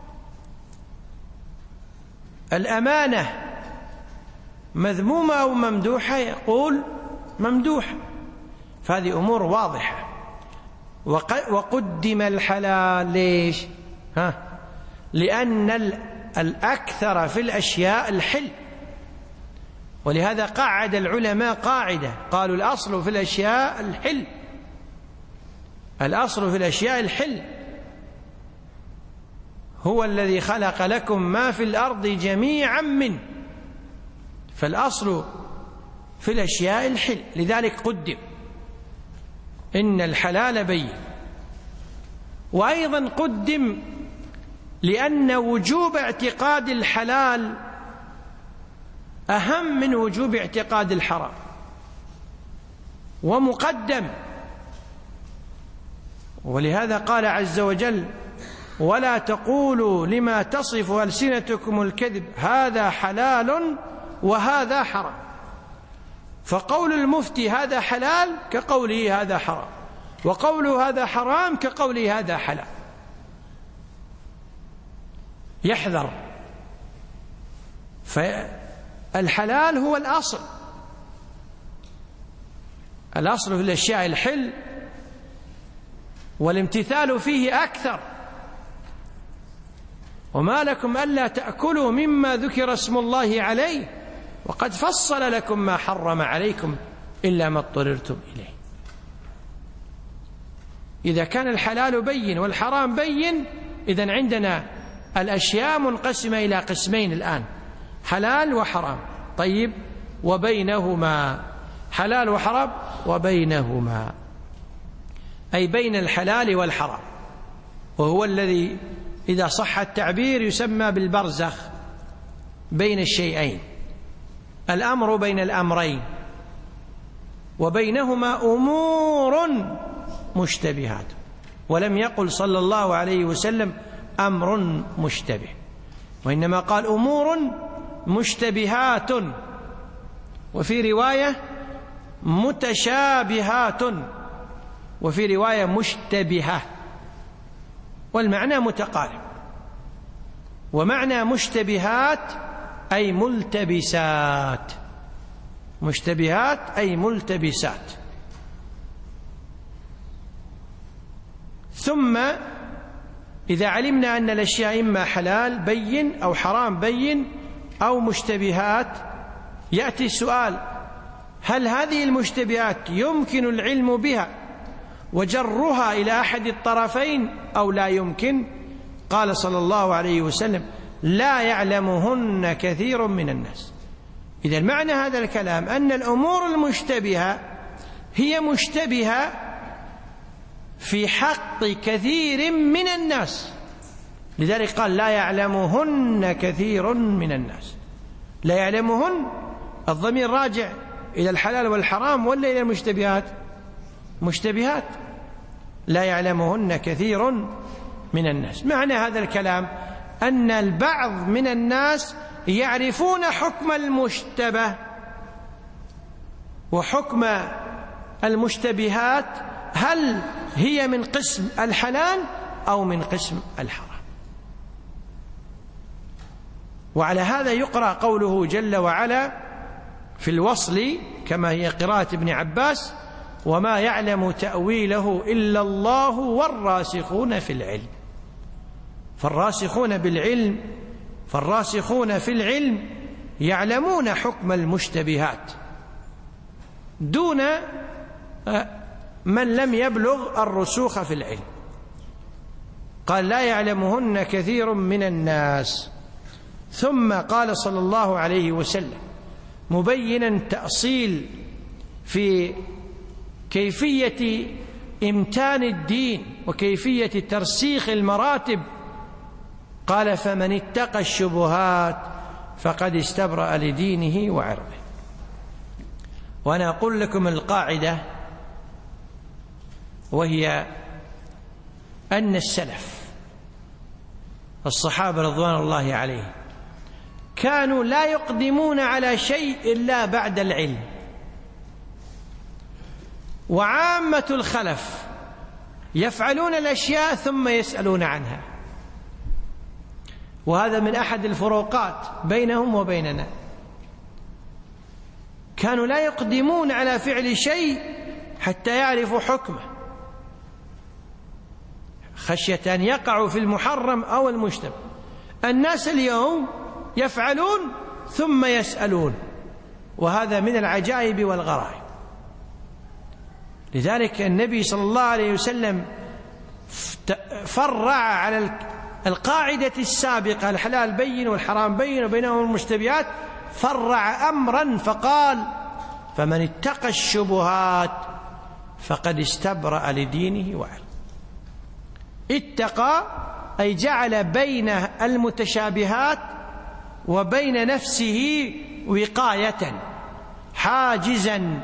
الأمانة مذمومة أو ممدوحة، يقول ممدوحة. فهذه أمور واضحة. وقدم الحلال ليش؟ لأن الأكثر في الأشياء الحل، ولهذا قعد العلماء قاعدة، قالوا الأصل في الأشياء الحل، الأصل في الأشياء الحل، هو الذي خلق لكم ما في الأرض جميعا منه، فالأصل في الأشياء الحل. لذلك قدم إن الحلال بين، وأيضا قدم لأن وجوب اعتقاد الحلال أهم من وجوب اعتقاد الحرام، ومقدم. ولهذا قال عز وجل: ولا تقولوا لما تصف ألسنتكم الكذب هذا حلال وهذا حرام. فقول المفتي هذا حلال كقوله هذا حرام، وقوله هذا حرام كقوله هذا حلال. يحذر. فالحلال هو الأصل، الأصل في الأشياء الحل، والامتثال فيه أكثر. وما لكم ألا تأكلوا مما ذكر اسم الله عليه وقد فصل لكم ما حرم عليكم إلا ما اضطررتم إليه. إذا كان الحلال بين والحرام بين، إذن عندنا الأشياء منقسمة إلى قسمين الآن: حلال وحرام. طيب، وبينهما حلال وحرام، وبينهما أي بين الحلال والحرام، وهو الذي إذا صح التعبير يسمى بالبرزخ بين الشيئين، الأمر بين الأمرين، وبينهما أمور مشتبهات. ولم يقل صلى الله عليه وسلم أمر مشتبه، وإنما قال أمور مشتبهات، وفي رواية متشابهات، وفي رواية مشتبهة، والمعنى متقارب. ومعنى مشتبهات أي ملتبسات، مشتبهات أي ملتبسات. ثم إذا علمنا أن الأشياء إما حلال بين أو حرام بين أو مشتبهات، يأتي السؤال: هل هذه المشتبهات يمكن العلم بها وجرها إلى أحد الطرفين أو لا يمكن؟ قال صلى الله عليه وسلم: لا يعلمهن كثير من الناس. إذا معنى هذا الكلام أن الأمور المشتبهة هي مشتبهة في حق كثير من الناس، لذلك قال: لا يعلمهن كثير من الناس. لا يعلمهن الضمير راجع إلى الحلال والحرام ولا إلى المشتبهات؟ مشتبهات. لا يعلمهن كثير من الناس. معنى هذا الكلام أن البعض من الناس يعرفون حكم المشتبه وحكم المشتبهات، هل هي من قسم الحلال أو من قسم الحرام. وعلى هذا يقرأ قوله جل وعلا في الوصل كما هي قراءة ابن عباس: وما يعلم تأويله إلا الله والراسخون في العلم. فالراسخون في العلم يعلمون حكم المشتبهات دون من لم يبلغ الرسوخ في العلم. قال: لا يعلمهن كثير من الناس. ثم قال صلى الله عليه وسلم مبينا تأصيل في كيفية إمتان الدين وكيفية ترسيخ المراتب، قال: فمن اتقى الشبهات فقد استبرأ لدينه وعرضه. وأنا أقول لكم القاعدة، وهي أن السلف الصحابة رضوان الله عليهم كانوا لا يقدمون على شيء إلا بعد العلم، وعامة الخلف يفعلون الأشياء ثم يسألون عنها، وهذا من أحد الفروقات بينهم وبيننا. كانوا لا يقدمون على فعل شيء حتى يعرفوا حكمه، خشية أن يقعوا في المحرم أو المشتبه. الناس اليوم يفعلون ثم يسألون، وهذا من العجائب والغرائب. لذلك النبي صلى الله عليه وسلم فرع على القاعدة السابقة الحلال بين والحرام بين وبينهم المشتبهات، فرع أمرا فقال: فمن اتقى الشبهات فقد استبرأ لدينه وعرضه. اتقى أي جعل بين المتشابهات وبين نفسه وقاية، حاجزا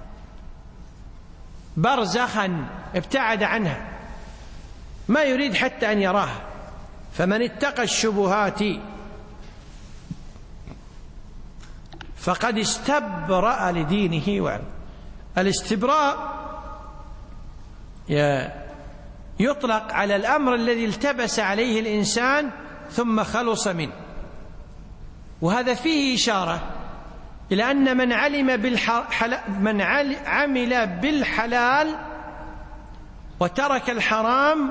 برزخا، ابتعد عنها، ما يريد حتى أن يراها. فمن اتقى الشبهات فقد استبرأ لدينه وعرضه. الاستبراء يطلق على الأمر الذي التبس عليه الإنسان ثم خلص منه، وهذا فيه إشارة إلى أن من عمل بالحلال وترك الحرام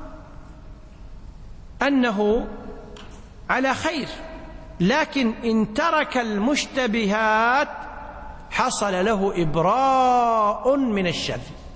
أنه على خير، لكن إن ترك المشتبهات حصل له إبراء من الشر،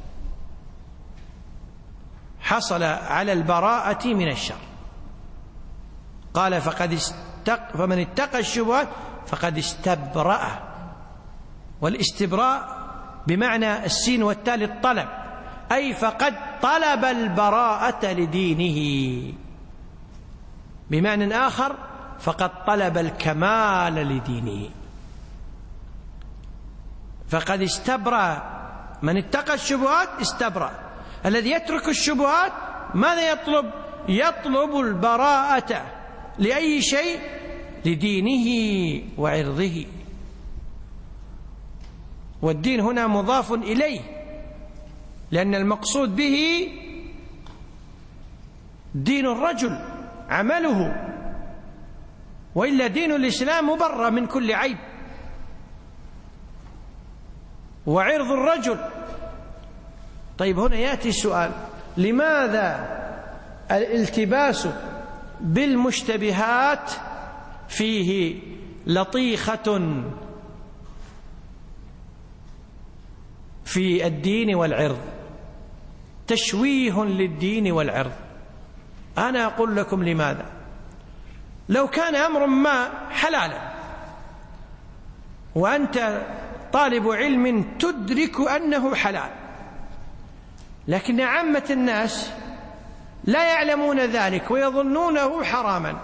حصل على البراءة من الشر. قال: فمن اتقى الشبهات فقد استبرأ. والاستبراء بمعنى السين والتاء للطلب، أي فقد طلب البراءة لدينه. بمعنى آخر: فقد طلب الكمال لدينه. فقد استبرأ. من اتقى الشبهات استبرأ. الذي يترك الشبهات ماذا يطلب؟ يطلب البراءة لأي شيء؟ لدينه وعرضه. والدين هنا مضاف إليه، لأن المقصود به دين الرجل، عمله، وإلا دين الإسلام مبرأ من كل عيب. وعرض الرجل. طيب هنا يأتي السؤال: لماذا الالتباس بالمشتبهات فيه لطيخة في الدين والعرض، تشويه للدين والعرض؟ أنا أقول لكم لماذا. لو كان أمر ما حلالا وأنت طالب علم تدرك أنه حلال، لكن عامة الناس لا يعلمون ذلك ويظنونه حراما،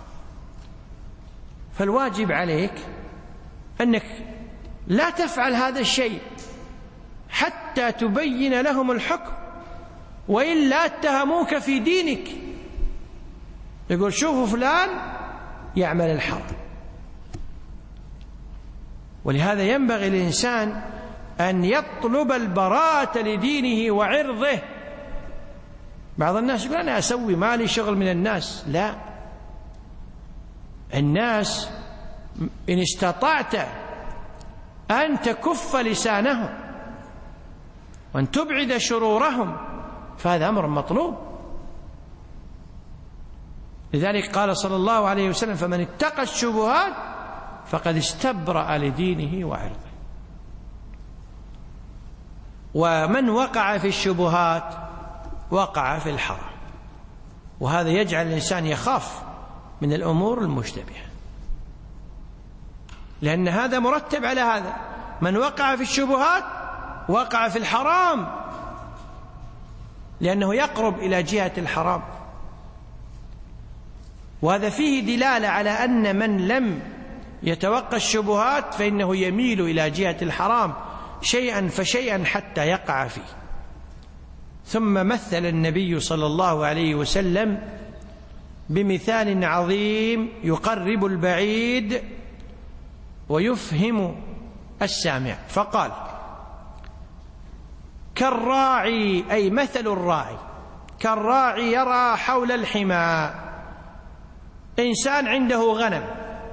فالواجب عليك أنك لا تفعل هذا الشيء حتى تبين لهم الحكم، وإلا اتهموك في دينك. يقول: شوفوا فلان يعمل الحرام. ولهذا ينبغي الإنسان أن يطلب البراءة لدينه وعرضه. بعض الناس يقول: أنا أسوي مالي شغل من الناس. لا، الناس إن استطعت أن تكف لسانهم وأن تبعد شرورهم فهذا أمر مطلوب. لذلك قال صلى الله عليه وسلم: فمن اتقى الشبهات فقد استبرأ لدينه وعرضه. ومن وقع في الشبهات وقع في الحرام، وهذا يجعل الإنسان يخاف من الأمور المشتبهة، لأن هذا مرتب على هذا. من وقع في الشبهات وقع في الحرام، لأنه يقرب إلى جهة الحرام. وهذا فيه دلالة على أن من لم يتوقع الشبهات فإنه يميل إلى جهة الحرام شيئا فشيئا حتى يقع فيه. ثم مثل النبي صلى الله عليه وسلم بمثال عظيم يقرب البعيد ويفهم السامع، فقال: كالراعي، أي مثل الراعي، كالراعي يرعى حول الحمى. إنسان عنده غنم،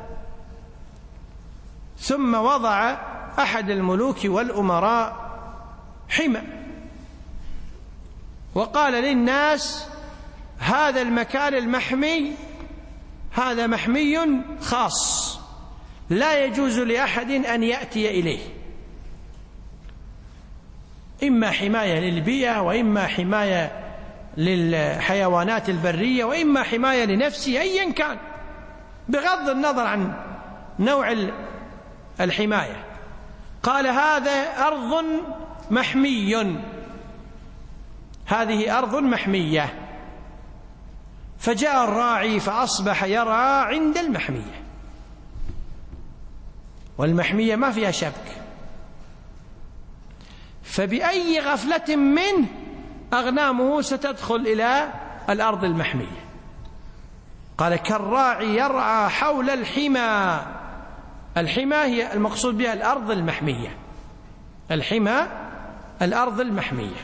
ثم وضع أحد الملوك والأمراء حمى، وقال للناس: هذا المكان المحمي هذا محمي خاص، لا يجوز لأحد أن يأتي إليه، إما حماية للبيئة، وإما حماية للحيوانات البرية، وإما حماية لنفسه، أيا كان، بغض النظر عن نوع الحماية. قال هذا أرض محمي، هذه أرض محمية. فجاء الراعي فأصبح يرعى عند المحمية، والمحمية ما فيها شبك، فبأي غفلة منه أغنامه ستدخل إلى الأرض المحمية. قال كالراعي يرعى حول الحمى. الحمى هي المقصود بها الأرض المحمية، الحمى الأرض المحمية.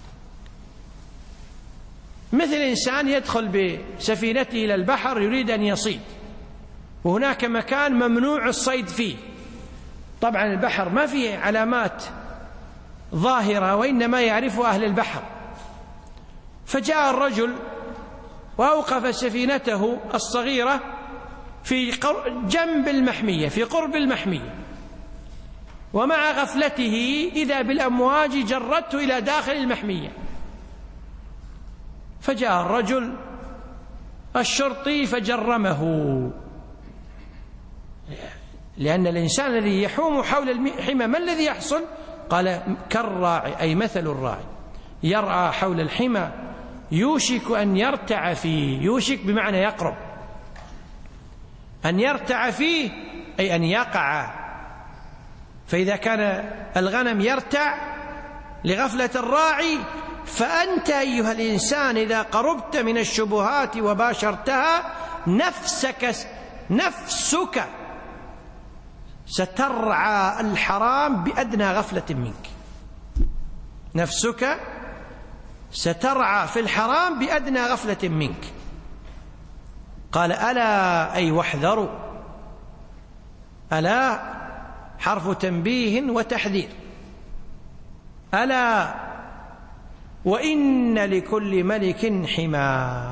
مثل إنسان يدخل بسفينته إلى البحر يريد أن يصيد، وهناك مكان ممنوع الصيد فيه، طبعا البحر ما فيه علامات ظاهرة وإنما يعرف أهل البحر. فجاء الرجل وأوقف سفينته الصغيرة في جنب المحمية، في قرب المحمية، ومع غفلته إذا بالأمواج جرته إلى داخل المحمية. فجاء الرجل الشرطي فجرمه، لأن الإنسان الذي يحوم حول الحمى ما الذي يحصل؟ قال كالراعي، أي مثل الراعي يرعى حول الحمى يوشك أن يرتع فيه. يوشك بمعنى يقرب، أن يرتع فيه أي أن يقع. فإذا كان الغنم يرتع لغفلة الراعي، فأنت أيها الإنسان إذا قربت من الشبهات وباشرتها نفسك سترعى الحرام بأدنى غفلة منك، نفسك سترعى في الحرام بأدنى غفلة منك. قال ألا أي واحذروا. ألا حرف تنبيه وتحذير. ألا وإن لكل ملك حمى.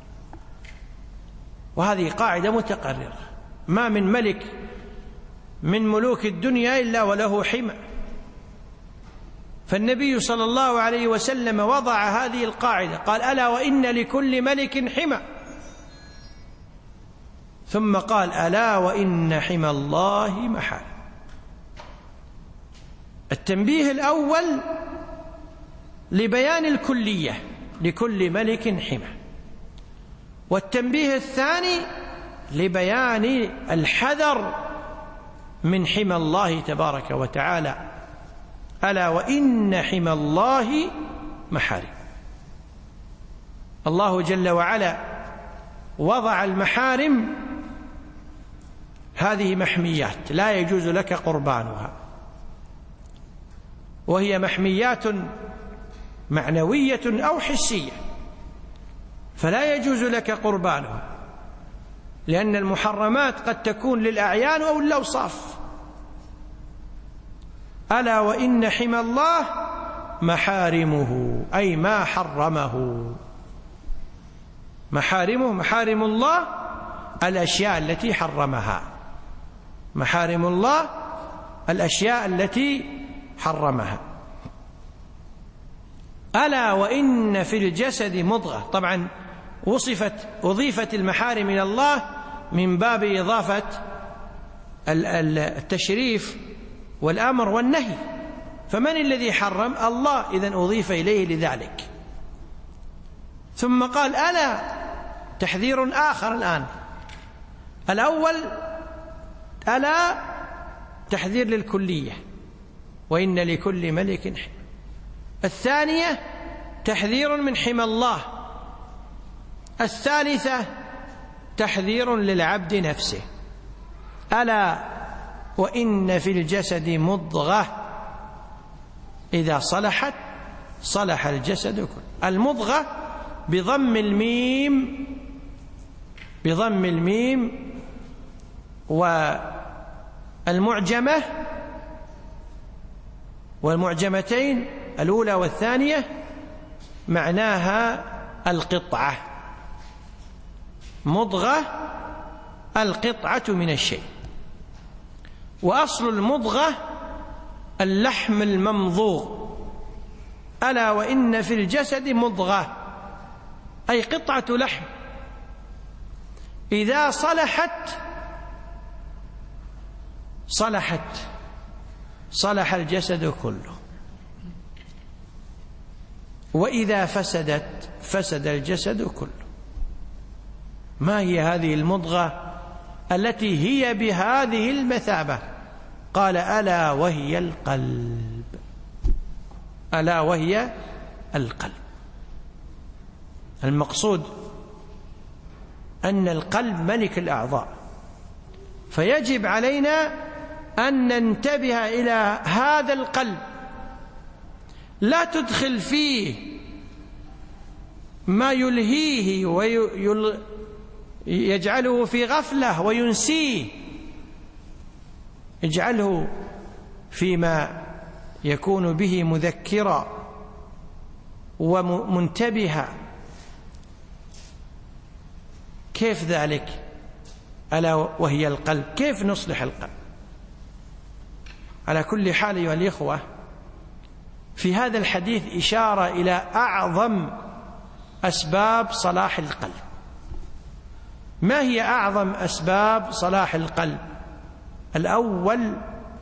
وهذه قاعدة متقررة، ما من ملك من ملوك الدنيا إلا وله حمى. فالنبي صلى الله عليه وسلم وضع هذه القاعدة، قال ألا وإن لكل ملك حمى، ثم قال ألا وإن حمى الله محارم. التنبيه الأول لبيان الكلية، لكل ملك حمى، والتنبيه الثاني لبيان الحذر من حمى الله تبارك وتعالى. ألا وإن حمى الله محارم. الله جل وعلا وضع المحارم، هذه محميات لا يجوز لك قربانها، وهي محميات معنوية أو حسية، فلا يجوز لك قربانها، لأن المحرمات قد تكون للأعيان أو الأوصاف. ألا وإن حمى الله محارمه، أي ما حرمه. محارمه، محارم الله الأشياء التي حرمها، محارم الله الأشياء التي حرمها. ألا وإن في الجسد مضغة. طبعا أضيفت المحارم إلى الله من باب إضافة التشريف والأمر والنهي، فمن الذي حرم؟ الله، إذن أضيف إليه لذلك. ثم قال ألا، تحذير آخر الآن. الأول ألا تحذير للكلية، وإن لكل ملك حمى. الثانية تحذير من حمى الله. الثالثة تحذير للعبد نفسه. ألا وإن في الجسد مضغة إذا صلحت صلح الجسد كله. المضغة بضم الميم والمعجمة والمعجمتين الأولى والثانية معناها القطعة. مضغة القطعة من الشيء. وأصل المضغة اللحم الممضوغ. ألا وإن في الجسد مضغة، أي قطعة لحم إذا صلح الجسد كله، وإذا فسد الجسد كله. ما هي هذه المضغة التي هي بهذه المثابة؟ قال: ألا وهي القلب. ألا وهي القلب. المقصود أن القلب ملك الأعضاء، فيجب علينا أن ننتبه إلى هذا القلب، لا تدخل فيه ما يلهيه ويجعله في غفلة وينسيه، اجعله فيما يكون به مذكرا ومنتبها. كيف ذلك؟ ألا وهي القلب. كيف نصلح القلب؟ على كل حال أيها الإخوة، في هذا الحديث إشارة إلى أعظم أسباب صلاح القلب. ما هي أعظم أسباب صلاح القلب؟ الأول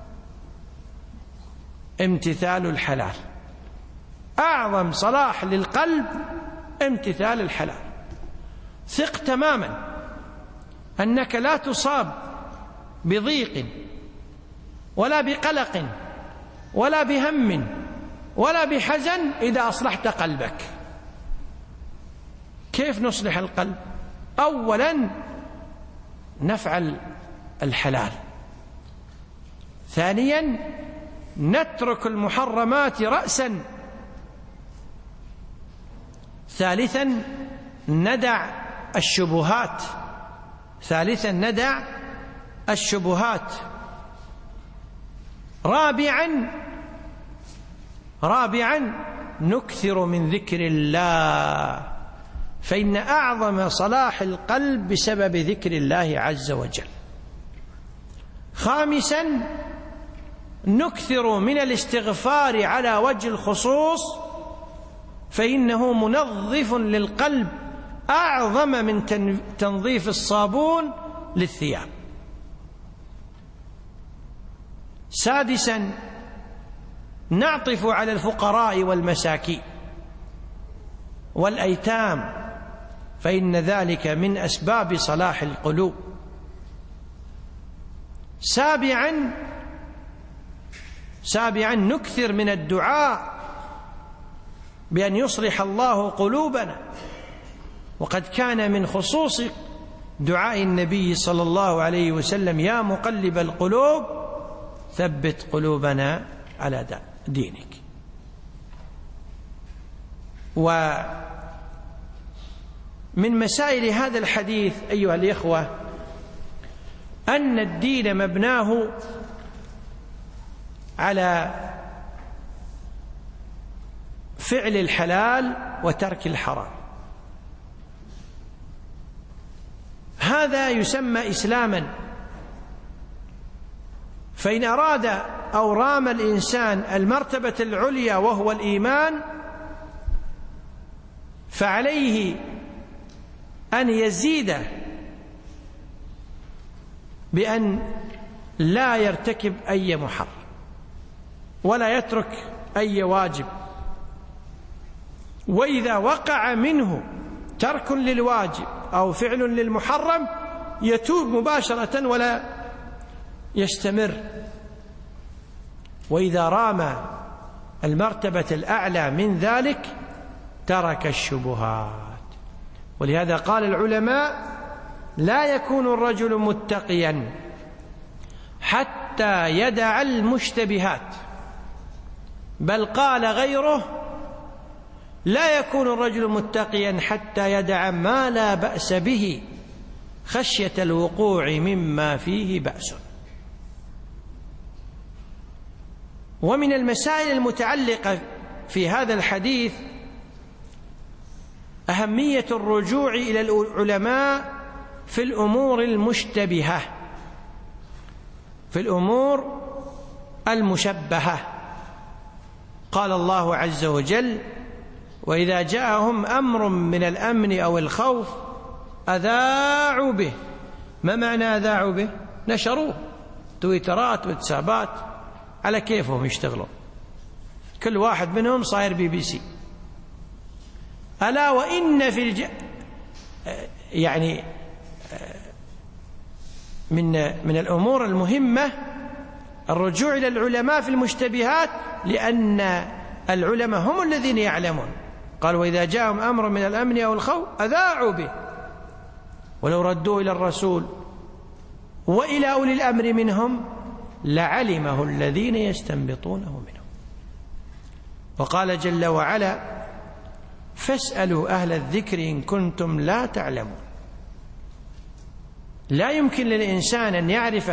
امتثال الحلال. أعظم صلاح للقلب امتثال الحلال. ثق تماما أنك لا تصاب بضيق ولا بقلق ولا بهم ولا بحزن إذا أصلحت قلبك. كيف نصلح القلب؟ أولا نفعل الحلال، ثانيا نترك المحرمات رأسا، ثالثا ندع الشبهات، رابعا نكثر من ذكر الله، فإن أعظم صلاح القلب بسبب ذكر الله عز وجل. خامسا نكثر من الاستغفار على وجه الخصوص، فإنه منظف للقلب أعظم من تنظيف الصابون للثياب. سادسا نعطف على الفقراء والمساكين والأيتام، فإن ذلك من أسباب صلاح القلوب. سابعا نكثر من الدعاء بأن يصلح الله قلوبنا، وقد كان من خصوص دعاء النبي صلى الله عليه وسلم: يا مقلب القلوب ثبت قلوبنا على دينك. ومن مسائل هذا الحديث أيها الإخوة أن الدين مبناه على فعل الحلال وترك الحرام. هذا يسمى إسلاما. فإن أراد أو رام الإنسان المرتبة العليا وهو الإيمان، فعليه أن يزيد بأن لا يرتكب أي محرم ولا يترك أي واجب، وإذا وقع منه ترك للواجب أو فعل للمحرم يتوب مباشرة ولا يستمر. وإذا رام المرتبة الأعلى من ذلك ترك الشبهات. ولهذا قال العلماء: لا يكون الرجل متقيا حتى يدع المشتبهات، بل قال غيره: لا يكون الرجل متقيا حتى يدع ما لا بأس به خشية الوقوع مما فيه بأس. ومن المسائل المتعلقة في هذا الحديث أهمية الرجوع إلى العلماء في الأمور المشتبهة، في الأمور المشبهة. قال الله عز وجل: وإذا جاءهم أمر من الأمن أو الخوف أذاعوا به. ما معنى أذاعوا به؟ نشروه، تويترات واتسابات على كيفهم يشتغلون، كل واحد منهم صاير BBC. ألا وإن في يعني من الأمور المهمة الرجوع إلى العلماء في المشتبهات، لأن العلماء هم الذين يعلمون. قال: وإذا جاءهم أمر من الأمن أو الخوف أذاعوا به ولو ردوه إلى الرسول وإلى أولي الأمر منهم لعلمه الذين يستنبطونه منهم. وقال جل وعلا: فاسألوا أهل الذكر إن كنتم لا تعلمون. لا يمكن للإنسان أن يعرف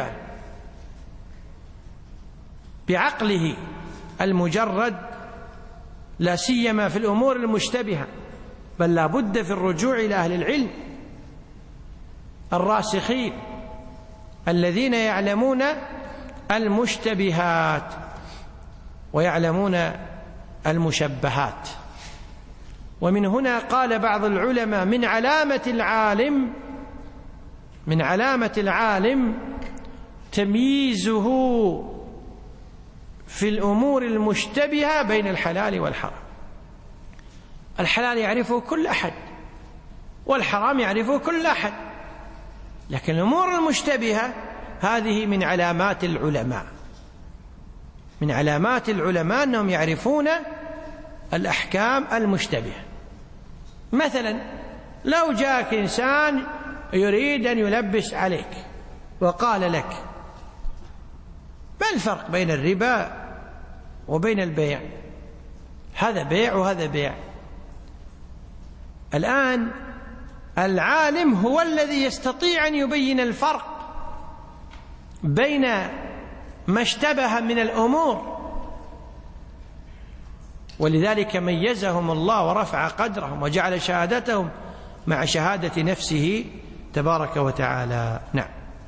بعقله المجرد، لا سيما في الأمور المشتبهة، بل لا بد في الرجوع إلى أهل العلم الراسخين الذين يعلمون المشتبهات ويعلمون المشبهات. ومن هنا قال بعض العلماء: من علامة العالم تمييزه في الأمور المشتبهة بين الحلال والحرام. الحلال يعرفه كل أحد والحرام يعرفه كل أحد، لكن الأمور المشتبهة هذه من علامات العلماء. من علامات العلماء أنهم يعرفون الأحكام المشتبهة. مثلا لو جاءك إنسان يريد أن يلبس عليك وقال لك: ما الفرق بين الربا وبين البيع؟ هذا بيع وهذا بيع. الآن العالم هو الذي يستطيع أن يبين الفرق بين ما اشتبه من الأمور، ولذلك ميزهم الله ورفع قدرهم وجعل شهادتهم مع شهادة نفسه تبارك وتعالى. نعم.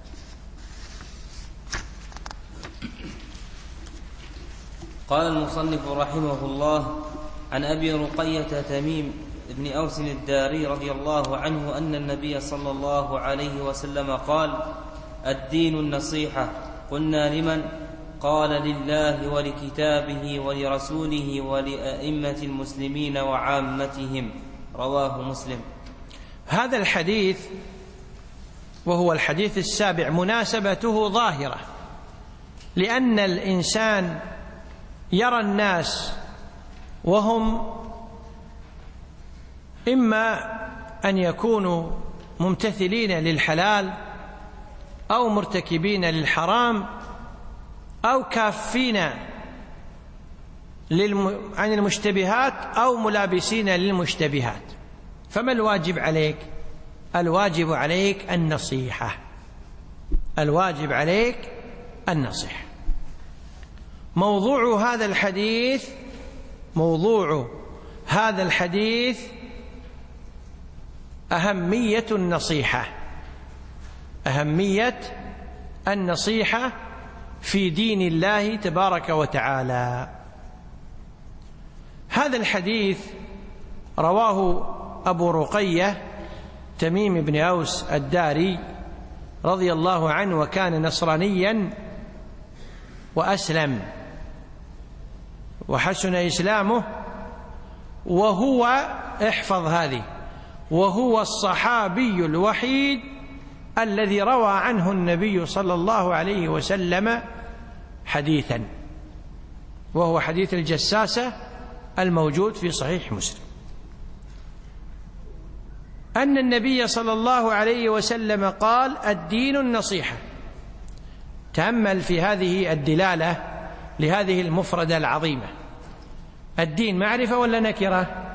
قال المصنف رحمه الله: عن أبي رقية تميم بن أوس الداري رضي الله عنه أن النبي صلى الله عليه وسلم قال: الدين النصيحة. قلنا: لمن؟ قال: لله ولكتابه ولرسوله ولأئمة المسلمين وعامتهم. رواه مسلم. هذا الحديث وهو الحديث السابع مناسبته ظاهرة، لأن الإنسان يرى الناس وهم إما أن يكونوا ممتثلين للحلال أو مرتكبين للحرام أو كافين عن المشتبهات أو ملابسين للمشتبهات. فما الواجب عليك؟ الواجب عليك النصيحة. الواجب عليك النصيحة. موضوع هذا الحديث أهمية النصيحة، أهمية النصيحة في دين الله تبارك وتعالى. هذا الحديث رواه أبو رقية تميم بن أوس الداري رضي الله عنه، وكان نصرانيا وأسلم وحسن إسلامه، وهو، احفظ هذه، وهو الصحابي الوحيد الذي روى عنه النبي صلى الله عليه وسلم حديثا، وهو حديث الجساسة الموجود في صحيح مسلم، أن النبي صلى الله عليه وسلم قال: الدين النصيحة. تأمل في هذه الدلالة لهذه المفردة العظيمة. الدين معرفة ولا نكرة؟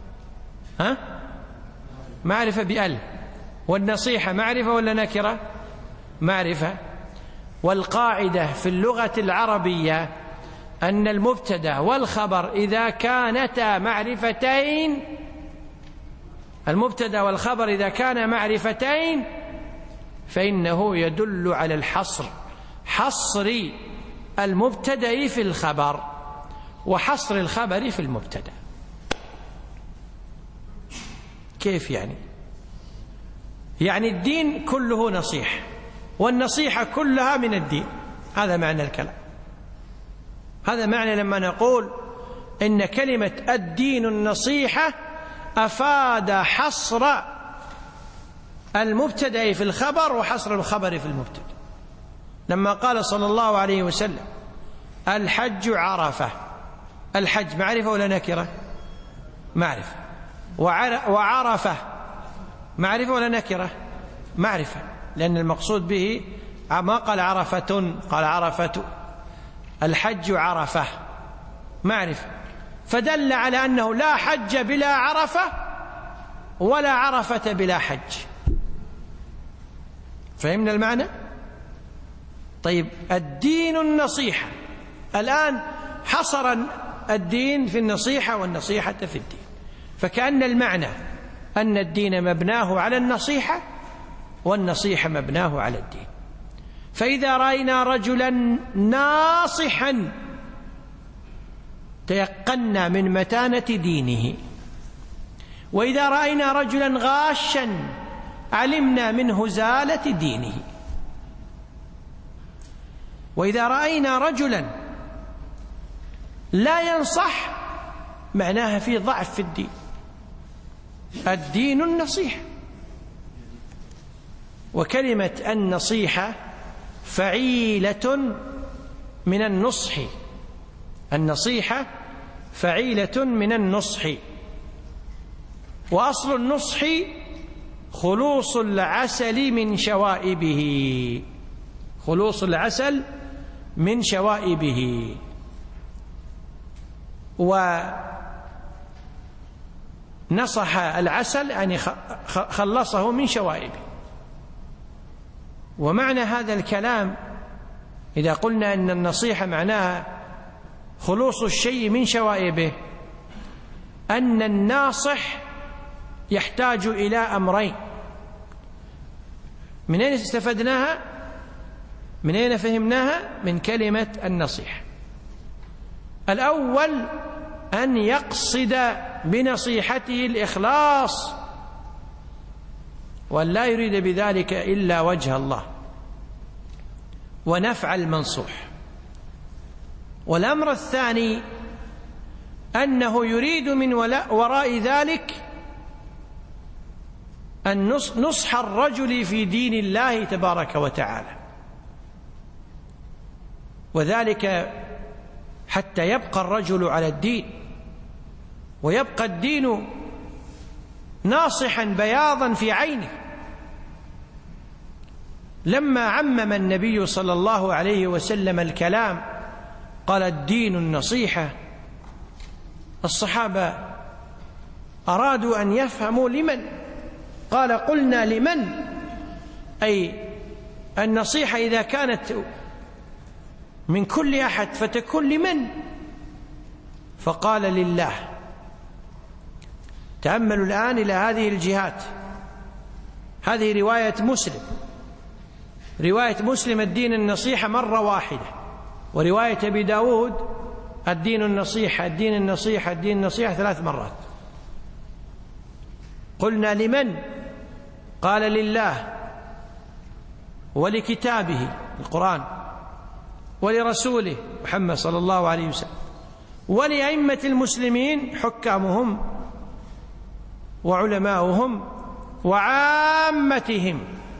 معرفة بأل. والنصيحة معرفة ولا نكرة؟ معرفة. والقاعدة في اللغة العربية أن المبتدأ والخبر إذا كانتا معرفتين، المبتدأ والخبر إذا كانا معرفتين فإنه يدل على الحصر حصر المبتدأ في الخبر وحصر الخبر في المبتدأ. كيف يعني؟ يعني الدين كله نصيحة، والنصيحة كلها من الدين. هذا معنى الكلام. هذا معنى لما نقول إن كلمة الدين النصيحة أفاد حصر المبتدأ في الخبر وحصر الخبر في المبتدأ. لما قال صلى الله عليه وسلم الحج عرفة، الحج معرفة ولا نكرة؟ معرفة. وعرفة معرفة ولا نكرة؟ معرفة، لأن المقصود به ما قال عرفة، قال عرفة. الحج عرفة معرفة، فدل على أنه لا حج بلا عرفة ولا عرفة بلا حج. فهمنا المعنى؟ طيب، الدين النصيحة. الآن حصر الدين في النصيحة والنصيحة في الدين، فكأن المعنى أن الدين مبناه على النصيحة والنصيحة مبناه على الدين. فإذا رأينا رجلا ناصحا تيقنا من متانة دينه، وإذا رأينا رجلا غاشا علمنا من هزالة دينه، وإذا رأينا رجلا لا ينصح معناها في ضعف في الدين. الدين النصيحة. وكلمة النصيحة فعيلة من النصح. النصيحة فعيلة من النصح، وأصل النصح خلوص العسل من شوائبه، خلوص العسل من شوائبه، ونصح العسل يعني خلصه من شوائبه. ومعنى هذا الكلام إذا قلنا أن النصيحة معناها خلوص الشيء من شوائبه، أن الناصح يحتاج إلى أمرين. من أين استفدناها؟ من أين فهمناها؟ من كلمة النصيحة. الأول أن يقصد بنصيحته الإخلاص، وأن لا يريد بذلك إلا وجه الله ونفع المنصوح. والأمر الثاني أنه يريد من وراء ذلك أن نصح الرجل في دين الله تبارك وتعالى، وذلك حتى يبقى الرجل على الدين، ويبقى الدين ناصحا بياضا في عينه. لما عمم النبي صلى الله عليه وسلم الكلام قال الدين النصيحة، الصحابة أرادوا أن يفهموا لمن، قال قلنا لمن، أي النصيحة إذا كانت من كل أحد فتكون لمن؟ فقال لله. تأملوا الآن إلى هذه الجهات. هذه رواية مسلم، رواية مسلم الدين النصيحة مرة واحدة، ورواية أبي داود الدين النصيحة الدين النصيحة الدين النصيحة 3 مرات. قلنا لمن؟ قال لله ولكتابه القرآن ولرسوله محمد صلى الله عليه وسلم ولأئمة المسلمين حكامهم وعلماؤهم وعامتهم.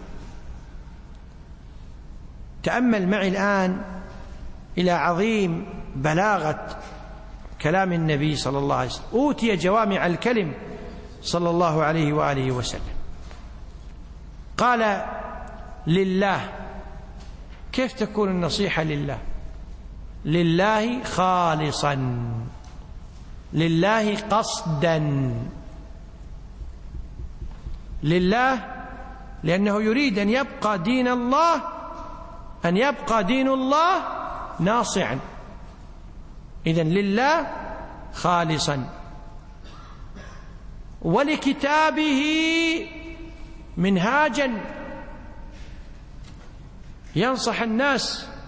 تأمل معي الآن إلى عظيم بلاغة كلام النبي صلى الله عليه وسلم. أوتي جوامع الكلم صلى الله عليه وآله وسلم. قال لله. كيف تكون النصيحة لله؟ لله خالصا، لله قصدا، لله لأنه يريد أن يبقى دين الله، أن يبقى دين الله ناصعا. إذن لله خالصا. ولكتابه منهاجا ينصح الناس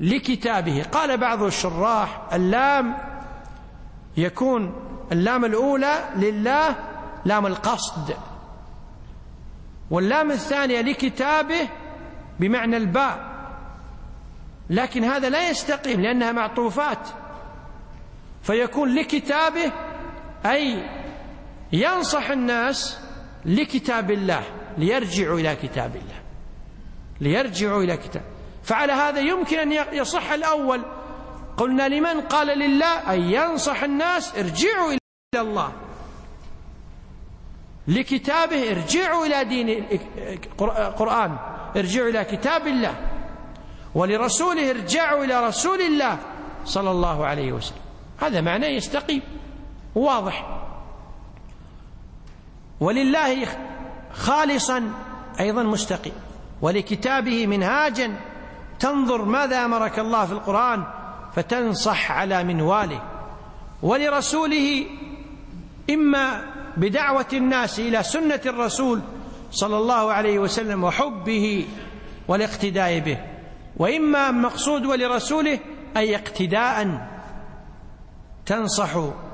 لكتابه. قال بعض الشراح اللام يكون اللام الأولى لله لام القصد، واللام الثانية لكتابه بمعنى الباء، لكن هذا لا يستقيم لأنها معطوفات، فيكون لكتابه أي ينصح الناس لكتاب الله ليرجعوا إلى كتاب الله، ليرجعوا إلى كتاب. فعلى هذا يمكن أن يصح الأول. قلنا لمن؟ قال لله، أي ينصح الناس ارجعوا إلى الله، لكتابه ارجعوا إلى دين القرآن، ارجعوا إلى كتاب الله، ولرسوله ارجعوا إلى رسول الله صلى الله عليه وسلم. هذا معناه يستقيم واضح. ولله خالصا أيضا مستقيم، ولكتابه منهاجا تنظر ماذا أمرك الله في القرآن فتنصح على منواله، ولرسوله إما بدعوة الناس إلى سنة الرسول صلى الله عليه وسلم وحبه والاقتداء به، وإما مقصود ولرسوله أي اقتداء تنصح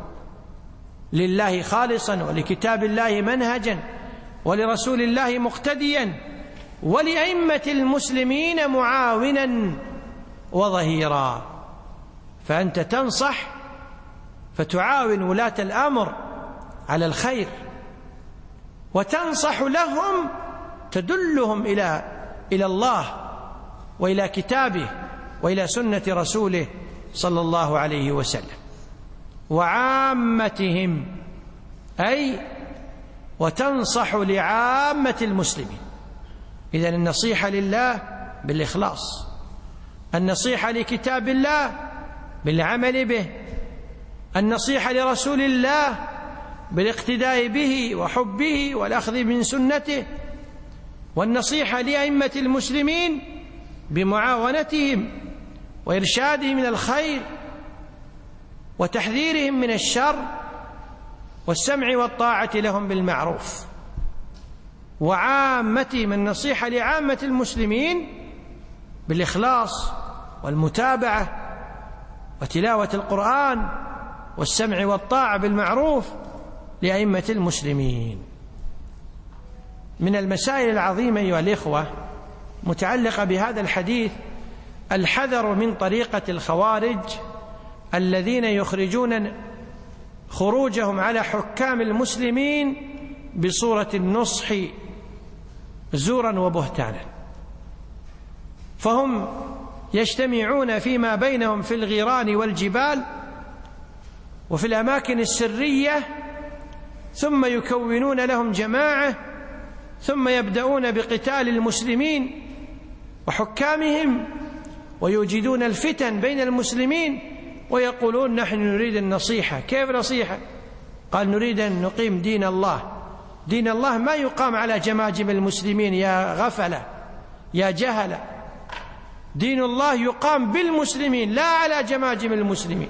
لله خالصا، ولكتاب الله منهجا، ولرسول الله مقتديا، ولأئمة المسلمين معاونا وظهيرا. فأنت تنصح فتعاون ولاة الأمر على الخير، وتنصح لهم تدلهم إلى الله وإلى كتابه وإلى سنة رسوله صلى الله عليه وسلم. وعامتهم أي وتنصح لعامة المسلمين. إذن النصيحة لله بالإخلاص، النصيحة لكتاب الله بالعمل به، النصيحة لرسول الله بالاقتداء به وحبه والأخذ من سنته، والنصيحة لأئمة المسلمين بمعاونتهم وإرشادهم إلى الخير وتحذيرهم من الشر والسمع والطاعة لهم بالمعروف. وعامتهم النصيحة لعامة المسلمين بالإخلاص والمتابعة وتلاوة القرآن والسمع والطاعة بالمعروف لأئمة المسلمين. من المسائل العظيمة أيها الإخوة متعلقة بهذا الحديث الحذر من طريقة الخوارج الذين يخرجون خروجهم على حكام المسلمين بصورة النصح زورا وبهتانا. فهم يجتمعون فيما بينهم في الغيران والجبال وفي الأماكن السرية، ثم يكونون لهم جماعة، ثم يبدأون بقتال المسلمين وحكامهم ويوجدون الفتن بين المسلمين ويقولون نحن نريد النصيحة. كيف نصيحة؟ قال نريد أن نقيم دين الله. دين الله ما يقام على جماجم المسلمين يا غفلة يا جهلة، دين الله يقام بالمسلمين لا على جماجم المسلمين.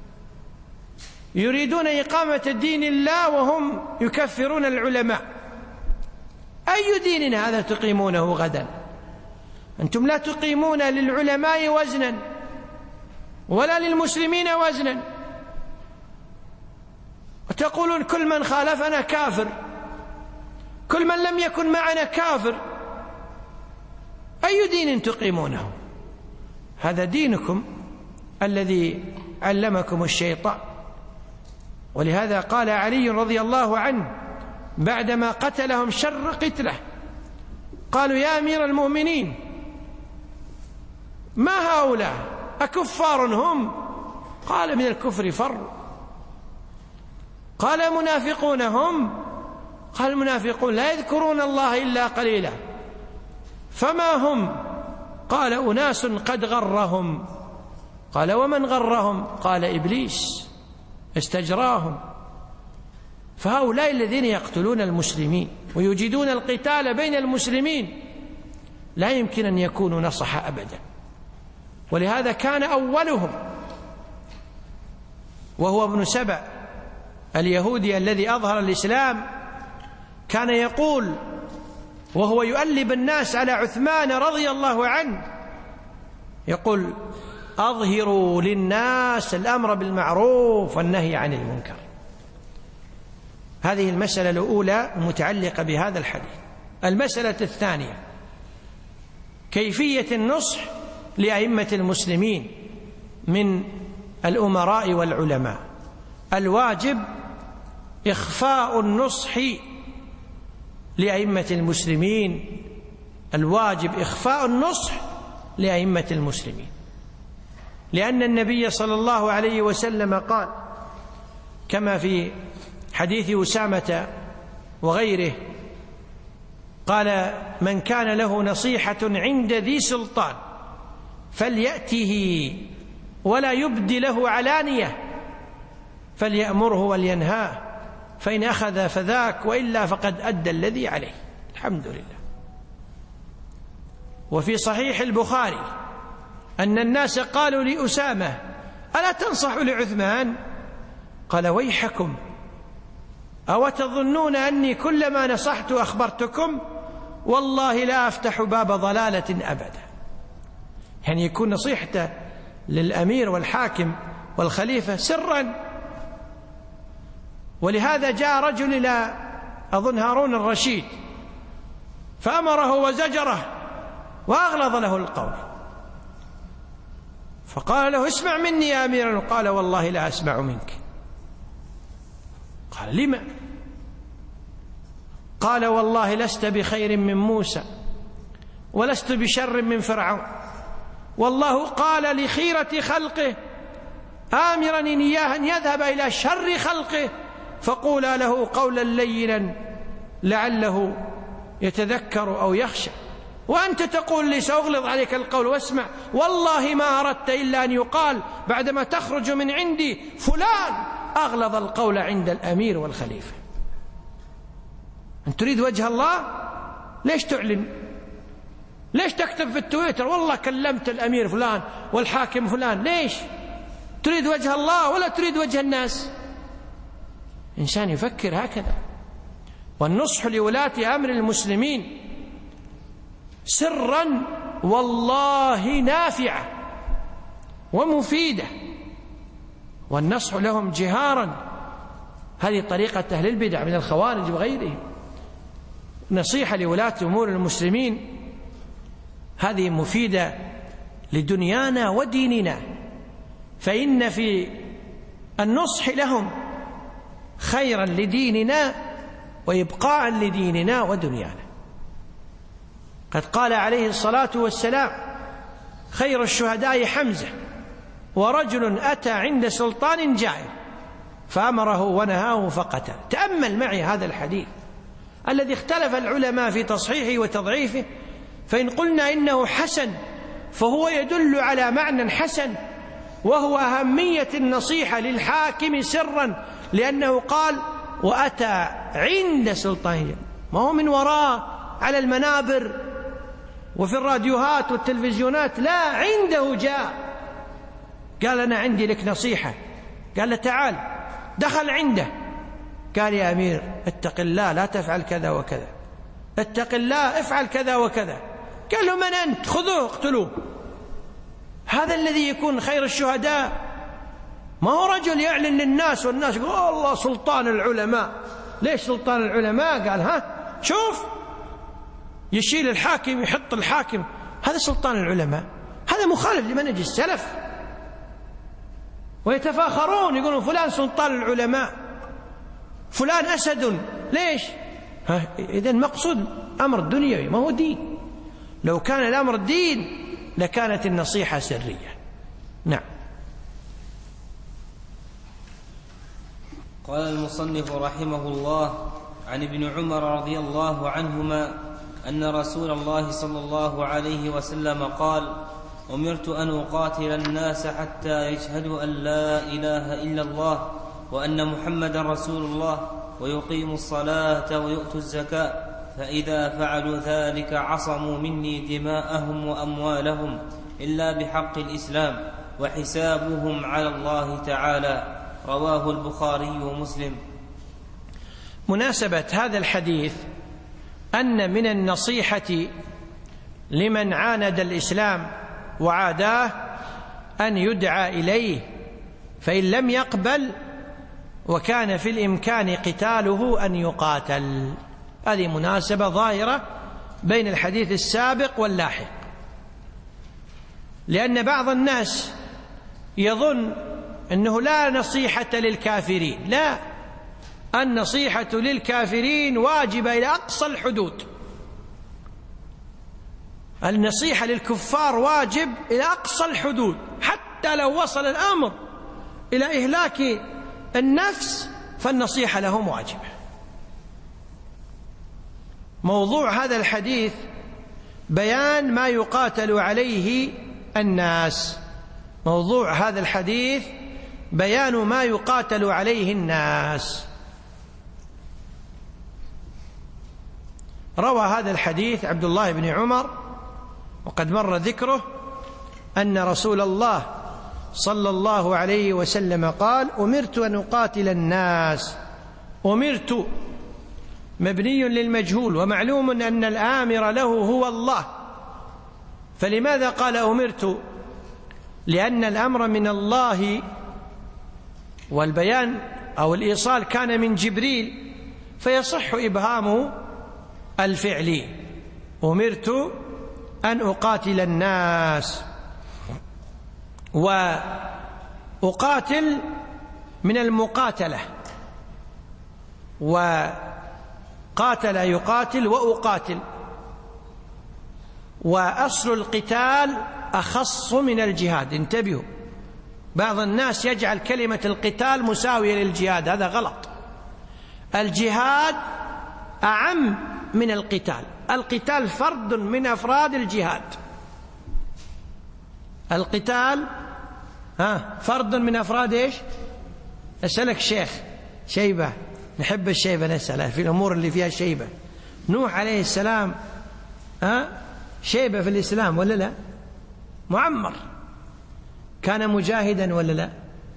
يريدون إقامة دين الله وهم يكفرون العلماء. أي دين هذا تقيمونه غدا؟ أنتم لا تقيمون للعلماء وزنا ولا للمسلمين وزنا، وتقولون كل من خالفنا كافر، كل من لم يكن معنا كافر. أي دين تقيمونه؟ هذا دينكم الذي علمكم الشيطان. ولهذا قال علي رضي الله عنه بعدما قتلهم شر قتله، قالوا يا أمير المؤمنين ما هؤلاء أكفار هم؟ قال من الكفر فروا. قال منافقون هم؟ قال المنافقون لا يذكرون الله إلا قليلا. فما هم؟ قال أناس قد غرهم. قال ومن غرهم؟ قال إبليس استجراهم. فهؤلاء الذين يقتلون المسلمين ويجيدون القتال بين المسلمين لا يمكن أن يكونوا نصح أبدا. ولهذا كان أولهم وهو ابن سبأ اليهودي الذي أظهر الإسلام كان يقول وهو يؤلب الناس على عثمان رضي الله عنه يقول أظهروا للناس الأمر بالمعروف والنهي عن المنكر. هذه المسألة الأولى متعلقة بهذا الحديث. المسألة الثانية كيفية النصح لأئمة المسلمين من الأمراء والعلماء. الواجب إخفاء النصح لأئمة المسلمين، الواجب إخفاء النصح لأئمة المسلمين، لأن النبي صلى الله عليه وسلم قال كما في حديث أسامة وغيره، قال: من كان له نصيحة عند ذي سلطان فليأته ولا يبدي له علانية، فليأمره ولينهاه، فإن أخذ فذاك وإلا فقد أدى الذي عليه. الحمد لله. وفي صحيح البخاري أن الناس قالوا لأسامة: ألا تنصح لعثمان؟ قال: ويحكم، أو تظنون أني كلما نصحت أخبرتكم؟ والله لا أفتح باب ضلالة أبدا. يعني يكون نصيحته للأمير والحاكم والخليفة سرا. ولهذا جاء رجل إلى أظن هارون الرشيد فأمره وزجره وأغلظ له القول، فقال له: اسمع مني يا أمير. قال: والله لا أسمع منك. قال: لما؟ قال: والله لست بخير من موسى ولست بشر من فرعون، والله قال لخيرة خلقه آمرا إياه أن يذهب إلى شر خلقه فقولا له قولا لينا لعله يتذكر أو يخشى، وأنت تقول لي سأغلظ عليك القول. واسمع، والله ما أردت إلا أن يقال بعدما تخرج من عندي فلان أغلظ القول عند الأمير والخليفة. أن تريد وجه الله ليش تعلن؟ ليش تكتب في التويتر والله كلمت الأمير فلان والحاكم فلان؟ ليش تريد وجه الله ولا تريد وجه الناس؟ إنسان يفكر هكذا. والنصح لولاة أمر المسلمين سرا والله نافعة ومفيدة، والنصح لهم جهارا. هذه طريقة أهل البدع من الخوارج وغيرهم. نصيحة لولاة أمور المسلمين هذه مفيدة لدنيانا وديننا، فإن في النصح لهم خيرا لديننا وإبقاء لديننا ودنيانا. قد قال عليه الصلاة والسلام: خير الشهداء حمزة، ورجل أتى عند سلطان جائر فأمره ونهاه فقتل. تأمل معي هذا الحديث الذي اختلف العلماء في تصحيحه وتضعيفه، فإن قلنا إنه حسن فهو يدل على معنى حسن، وهو أهمية النصيحة للحاكم سرا، لأنه قال: وأتى عند سلطان، ما هو من وراء على المنابر وفي الراديوهات والتلفزيونات، لا، عنده جاء قال: أنا عندي لك نصيحة. قال له: تعال. دخل عنده قال: يا أمير اتق الله لا تفعل كذا وكذا، اتق الله افعل كذا وكذا. قال له: من أنت؟ خذوه اقتلوه. هذا الذي يكون خير الشهداء، ما هو رجل يعلن للناس والناس يقول: الله سلطان العلماء. ليش سلطان العلماء؟ قال: ها شوف، يشيل الحاكم يحط الحاكم، هذا سلطان العلماء، هذا مخالف لمنهج السلف. ويتفاخرون يقولون فلان سلطان العلماء، فلان أسد. ليش؟ إذن مقصود أمر دنيوي ما هو دين. لو كان الأمر دين لكانت النصيحة سرية. نعم. قال المصنف رحمه الله: عن ابن عمر رضي الله عنهما أن رسول الله صلى الله عليه وسلم قال: أمرت أن أقاتل الناس حتى يشهدوا أن لا إله إلا الله وأن محمدا رسول الله ويقيموا الصلاة ويؤتوا الزكاة، فإذا فعلوا ذلك عصموا مني دماءهم وأموالهم إلا بحق الإسلام وحسابهم على الله تعالى. رواه البخاري ومسلم. مناسبة هذا الحديث أن من النصيحة لمن عاند الإسلام وعاداه أن يدعى إليه، فإن لم يقبل وكان في الإمكان قتاله أن يقاتل. هذه مناسبة ظاهرة بين الحديث السابق واللاحق، لأن بعض الناس يظن أنه لا نصيحة للكافرين. لا، النصيحة للكافرين واجبة إلى أقصى الحدود. النصيحة للكفار واجب إلى أقصى الحدود، حتى لو وصل الأمر إلى إهلاك النفس فالنصيحة لهم واجبة. موضوع هذا الحديث بيان ما يقاتل عليه الناس. موضوع هذا الحديث بيان ما يقاتل عليه الناس. روى هذا الحديث عبد الله بن عمر، وقد مر ذكره، أن رسول الله صلى الله عليه وسلم قال: أمرت أن أقاتل الناس. أمرت مبني للمجهول، ومعلوم أن الآمر له هو الله. فلماذا قال أمرت؟ لأن الأمر من الله، والبيان أو الإيصال كان من جبريل، فيصح إبهام الفعل. أمرت أن أقاتل الناس. وأقاتل من المقاتلة، وقاتل يقاتل وأقاتل. وأصل القتال أخص من الجهاد. انتبهوا، بعض الناس يجعل كلمة القتال مساوية للجهاد، هذا غلط. الجهاد أعم من القتال. القتال فرد من أفراد الجهاد. القتال فرد من أفراد إيش؟ أسألك شيخ شيبة، نحب الشيبة، نسأله في الأمور اللي فيها شيبة. نوح عليه السلام شيبة في الإسلام ولا لا؟ معمر، كان مجاهدا ولا لا؟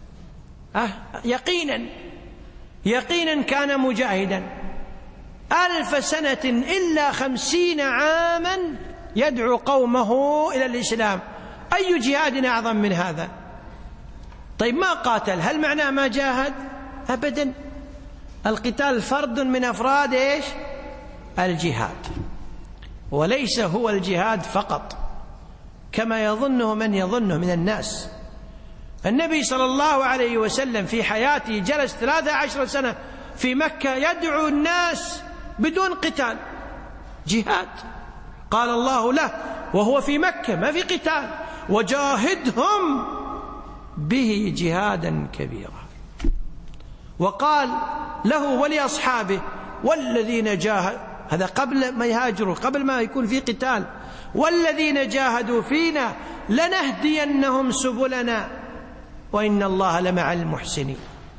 يقينا كان مجاهدا. 1000 سنة إلا 50 عاما يدعو قومه إلى الإسلام. أي جهاد أعظم من هذا؟ طيب ما قاتل، هل معناه ما جاهد؟ أبدا. القتال فرد من أفراد إيش؟ الجهاد، وليس هو الجهاد فقط كما يظنه من يظنه من الناس. النبي صلى الله عليه وسلم في حياته جلس 13 سنة في مكة يدعو الناس بدون قتال، جهاد. قال الله له وهو في مكة ما في قتال: وجاهدهم به جهادا كبيرا. وقال له ولأصحابه: والذين جاهدوا، هذا قبل ما يهاجروا، قبل ما يكون في قتال: والذين جاهدوا فينا لنهدينهم سبلنا وإن الله لمع المحسنين.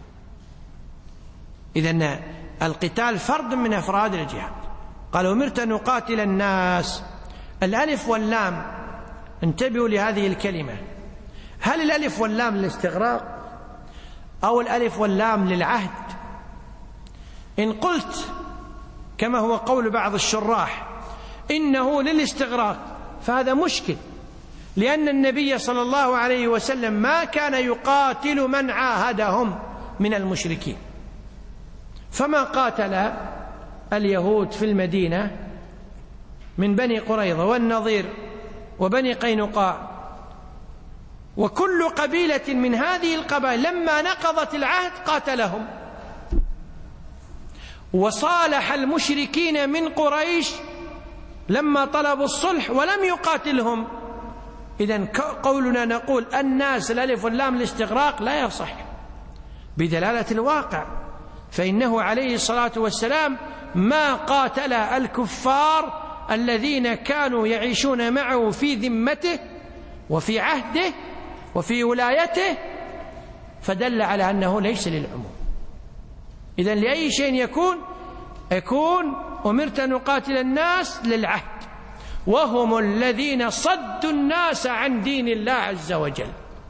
إذن القتال فرد من أفراد الجهاد. قال: أمرت أن أقاتل الناس. الألف واللام، انتبهوا لهذه الكلمة. هل الألف واللام للاستغراق أو الألف واللام للعهد؟ إن قلت كما هو قول بعض الشراح إنه للاستغراق فهذا مشكل، لأن النبي صلى الله عليه وسلم ما كان يقاتل من عاهدهم من المشركين، فما قاتل اليهود في المدينة من بني قريظة والنضير وبني قينقاع وكل قبيلة من هذه القبائل لما نقضت العهد قاتلهم. وصالح المشركين من قريش لما طلبوا الصلح ولم يقاتلهم. إذن قولنا نقول الناس الألف واللام الاستغراق لا يصح بدلالة الواقع، فإنه عليه الصلاة والسلام ما قاتل الكفار الذين كانوا يعيشون معه في ذمته وفي عهده وفي ولايته، فدل على أنه ليس للعموم. إذن لأي شيء يكون أمرت أن أقاتل الناس للعهد، وهم الذين صدوا الناس عن دين الله عز وجل،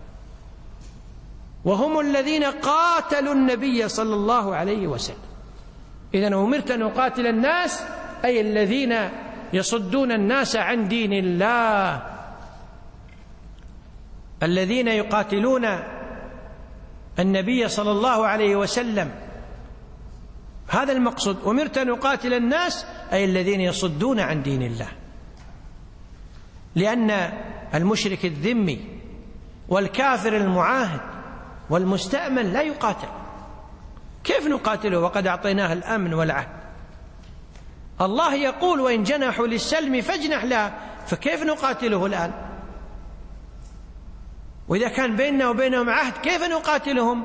وهم الذين قاتلوا النبي صلى الله عليه وسلم. إذن أمرت أن أقاتل الناس أي الذين يصدون الناس عن دين الله. الذين يقاتلون النبي صلى الله عليه وسلم. هذا المقصود، أمرت أن أقاتل الناس أي الذين يصدون عن دين الله، لأن المشرك الذمي والكافر المعاهد والمستأمن لا يقاتل. كيف نقاتله وقد أعطيناه الأمن والعهد؟ الله يقول وإن جنحوا للسلم فاجنح لها، فكيف نقاتله الآن؟ وإذا كان بيننا وبينهم عهد كيف نقاتلهم؟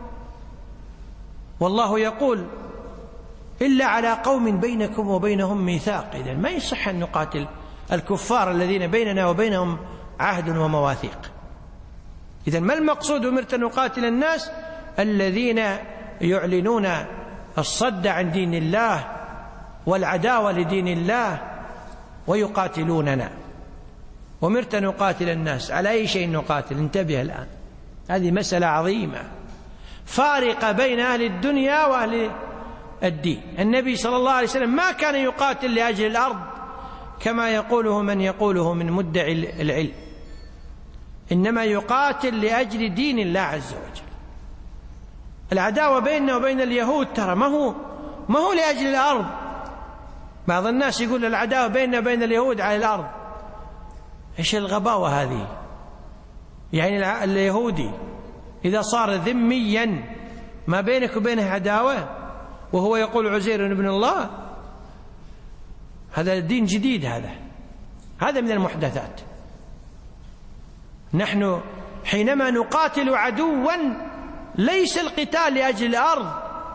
والله يقول إلا على قوم بينكم وبينهم ميثاق. إذن ما يصح أن نقاتل الكفار الذين بيننا وبينهم عهد ومواثيق. إذن ما المقصود أمرت أن نقاتل الناس؟ الذين يعلنون الصد عن دين الله والعداوة لدين الله ويقاتلوننا. أمرت أن نقاتل الناس، على أي شيء نقاتل؟ انتبه الآن، هذه مسألة عظيمة فارقة بين أهل الدنيا وأهل الدين. النبي صلى الله عليه وسلم ما كان يقاتل لأجل الأرض كما يقوله من يقوله من مدعي العلم، إنما يقاتل لأجل دين الله عز وجل. العداوة بيننا وبين اليهود ترى ما هو لأجل الأرض. بعض الناس يقول العداوة بيننا وبين اليهود على الأرض. إيش الغباوة هذه؟ يعني اليهودي إذا صار ذميا ما بينك وبينه عداوة وهو يقول عزير ابن الله، هذا دين جديد، هذا من المحدثات. نحن حينما نقاتل عدوا ليس القتال لأجل الأرض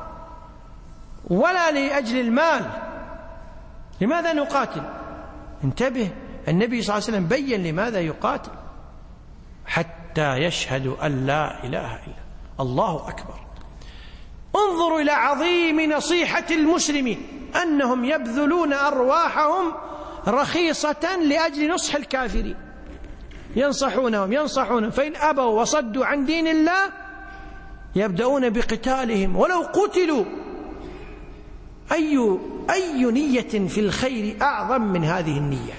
ولا لأجل المال. لماذا نقاتل؟ انتبه، النبي صلى الله عليه وسلم بين لماذا يقاتل: حتى يشهدوا أن لا إله إلا الله أكبر. انظروا إلى عظيم نصيحة المسلمين، أنهم يبذلون أرواحهم رخيصة لأجل نصح الكافرين، ينصحونهم فإن أبوا وصدوا عن دين الله يبدأون بقتالهم ولو قتلوا. أي نية في الخير أعظم من هذه النية؟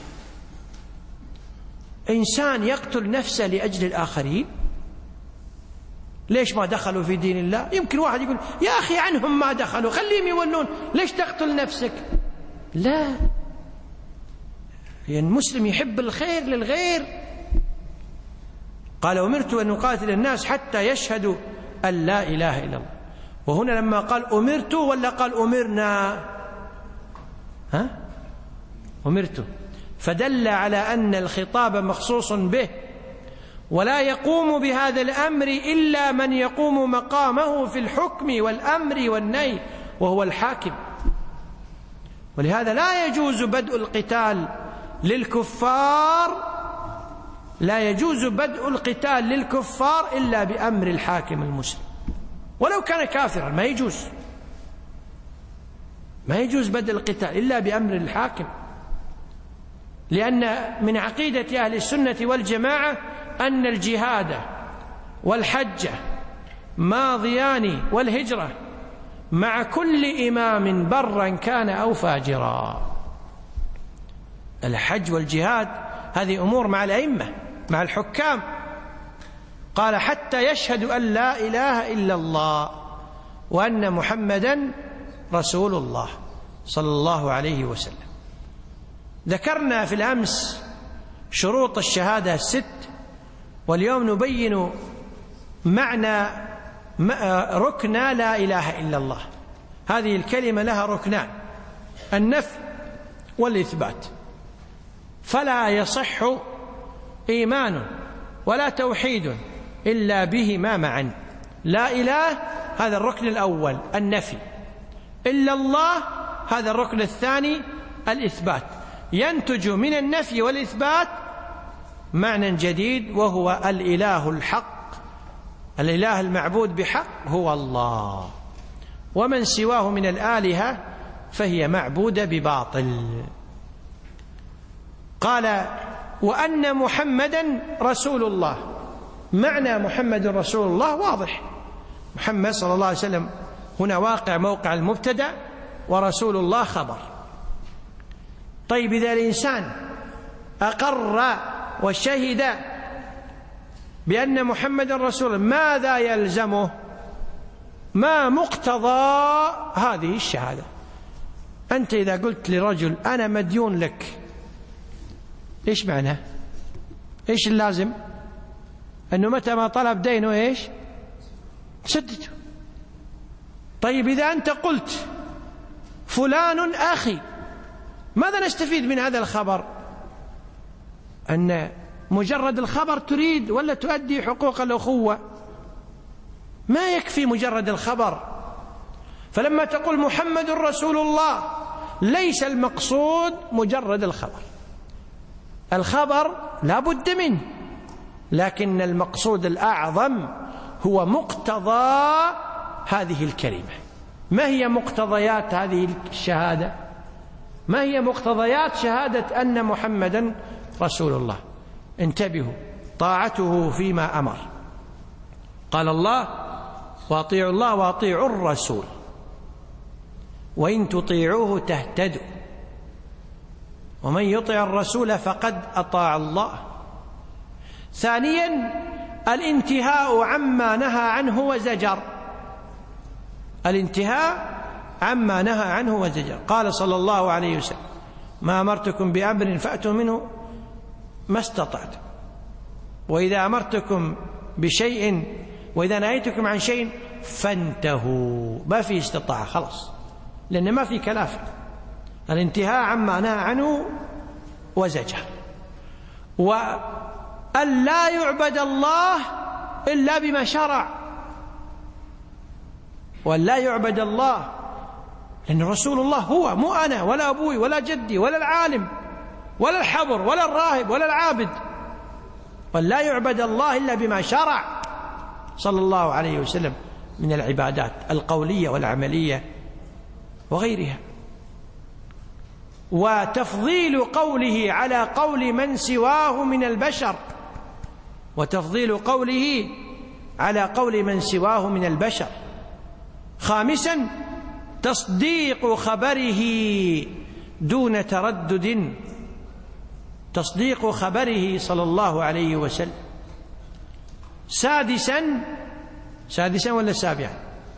إنسان يقتل نفسه لأجل الآخرين، ليش ما دخلوا في دين الله؟ يمكن واحد يقول يا أخي عنهم ما دخلوا، خليهم يولون، ليش تقتل نفسك؟ لا، يعني المسلم يحب الخير للغير. قال أمرت أن أقاتل الناس حتى يشهدوا أن لا إله إلا الله. وهنا لما قال أمرت ولا قال أمرنا؟ أمرت، فدل على أن الخطاب مخصوص به، ولا يقوم بهذا الأمر إلا من يقوم مقامه في الحكم والأمر والنهي وهو الحاكم. ولهذا لا يجوز بدء القتال للكفار، لا يجوز بدء القتال للكفار إلا بأمر الحاكم المسلم، ولو كان كافرا ما يجوز بدء القتال إلا بأمر الحاكم. لأن من عقيدة أهل السنة والجماعة أن الجهاد والحج ماضيان والهجرة مع كل إمام برا كان أو فاجرا. الحج والجهاد هذه أمور مع الأئمة مع الحكام. قال حتى يشهدوا أن لا إله إلا الله وأن محمدا رسول الله صلى الله عليه وسلم. ذكرنا في الأمس شروط الشهادة الست، واليوم نبين معنى ركن لا إله إلا الله. هذه الكلمة لها ركنان: النفي والإثبات، فلا يصح إيمان ولا توحيد إلا بهما معا. لا إله هذا الركن الأول النفي، إلا الله هذا الركن الثاني الإثبات. ينتج من النفي والإثبات معنى جديد، وهو الإله الحق، الإله المعبود بحق هو الله، ومن سواه من الآلهة فهي معبودة بباطل. قال وأن محمدا رسول الله. معنى محمد رسول الله واضح، محمد صلى الله عليه وسلم هنا واقع موقع المبتدأ، ورسول الله خبر. طيب إذا الإنسان أقر وشهد بأن محمد رسول الله، ماذا يلزمه؟ ما مقتضى هذه الشهادة؟ أنت إذا قلت لرجل أنا مديون لك، إيش معناه؟ إيش اللازم؟ أنه متى ما طلب دينه إيش؟ سدده. طيب إذا أنت قلت فلان أخي، ماذا نستفيد من هذا الخبر؟ أن مجرد الخبر تريد ولا تؤدي حقوق الأخوة؟ ما يكفي مجرد الخبر. فلما تقول محمد رسول الله ليس المقصود مجرد الخبر، الخبر لا بد منه، لكن المقصود الأعظم هو مقتضى هذه الكلمة. ما هي مقتضيات هذه الشهادة؟ ما هي مقتضيات شهادة أن محمدا رسول الله؟ انتبهوا، طاعته فيما أمر، قال الله وأطيعوا الله وأطيعوا الرسول وإن تطيعوه تهتدوا ومن يطع الرسول فقد أطاع الله. ثانيا الانتهاء عما نهى عنه وزجر، الانتهاء عما نهى عنه وزجر. قال صلى الله عليه وسلم ما أمرتكم بأمر فأتوا منه ما استطعتم، وإذا أمرتكم بشيء وإذا نهيتكم عن شيء فانتهوا. ما في استطاعة، خلاص، لأن ما في كلافة. الانتهاء عما نهى عنه وزجر. وأن لا يعبد الله إلا بما شرع، وأن لا يعبد الله، لأن رسول الله هو، مو أنا ولا أبوي ولا جدي ولا العالم ولا الحبر ولا الراهب ولا العابد. وأن لا يعبد الله إلا بما شرع صلى الله عليه وسلم من العبادات القولية والعملية وغيرها. وتفضيل قوله على قول من سواه من البشر، وتفضيل قوله على قول من سواه من البشر. خامسا تصديق خبره دون تردد، تصديق خبره صلى الله عليه وسلم. سادسا ولا سابعا؟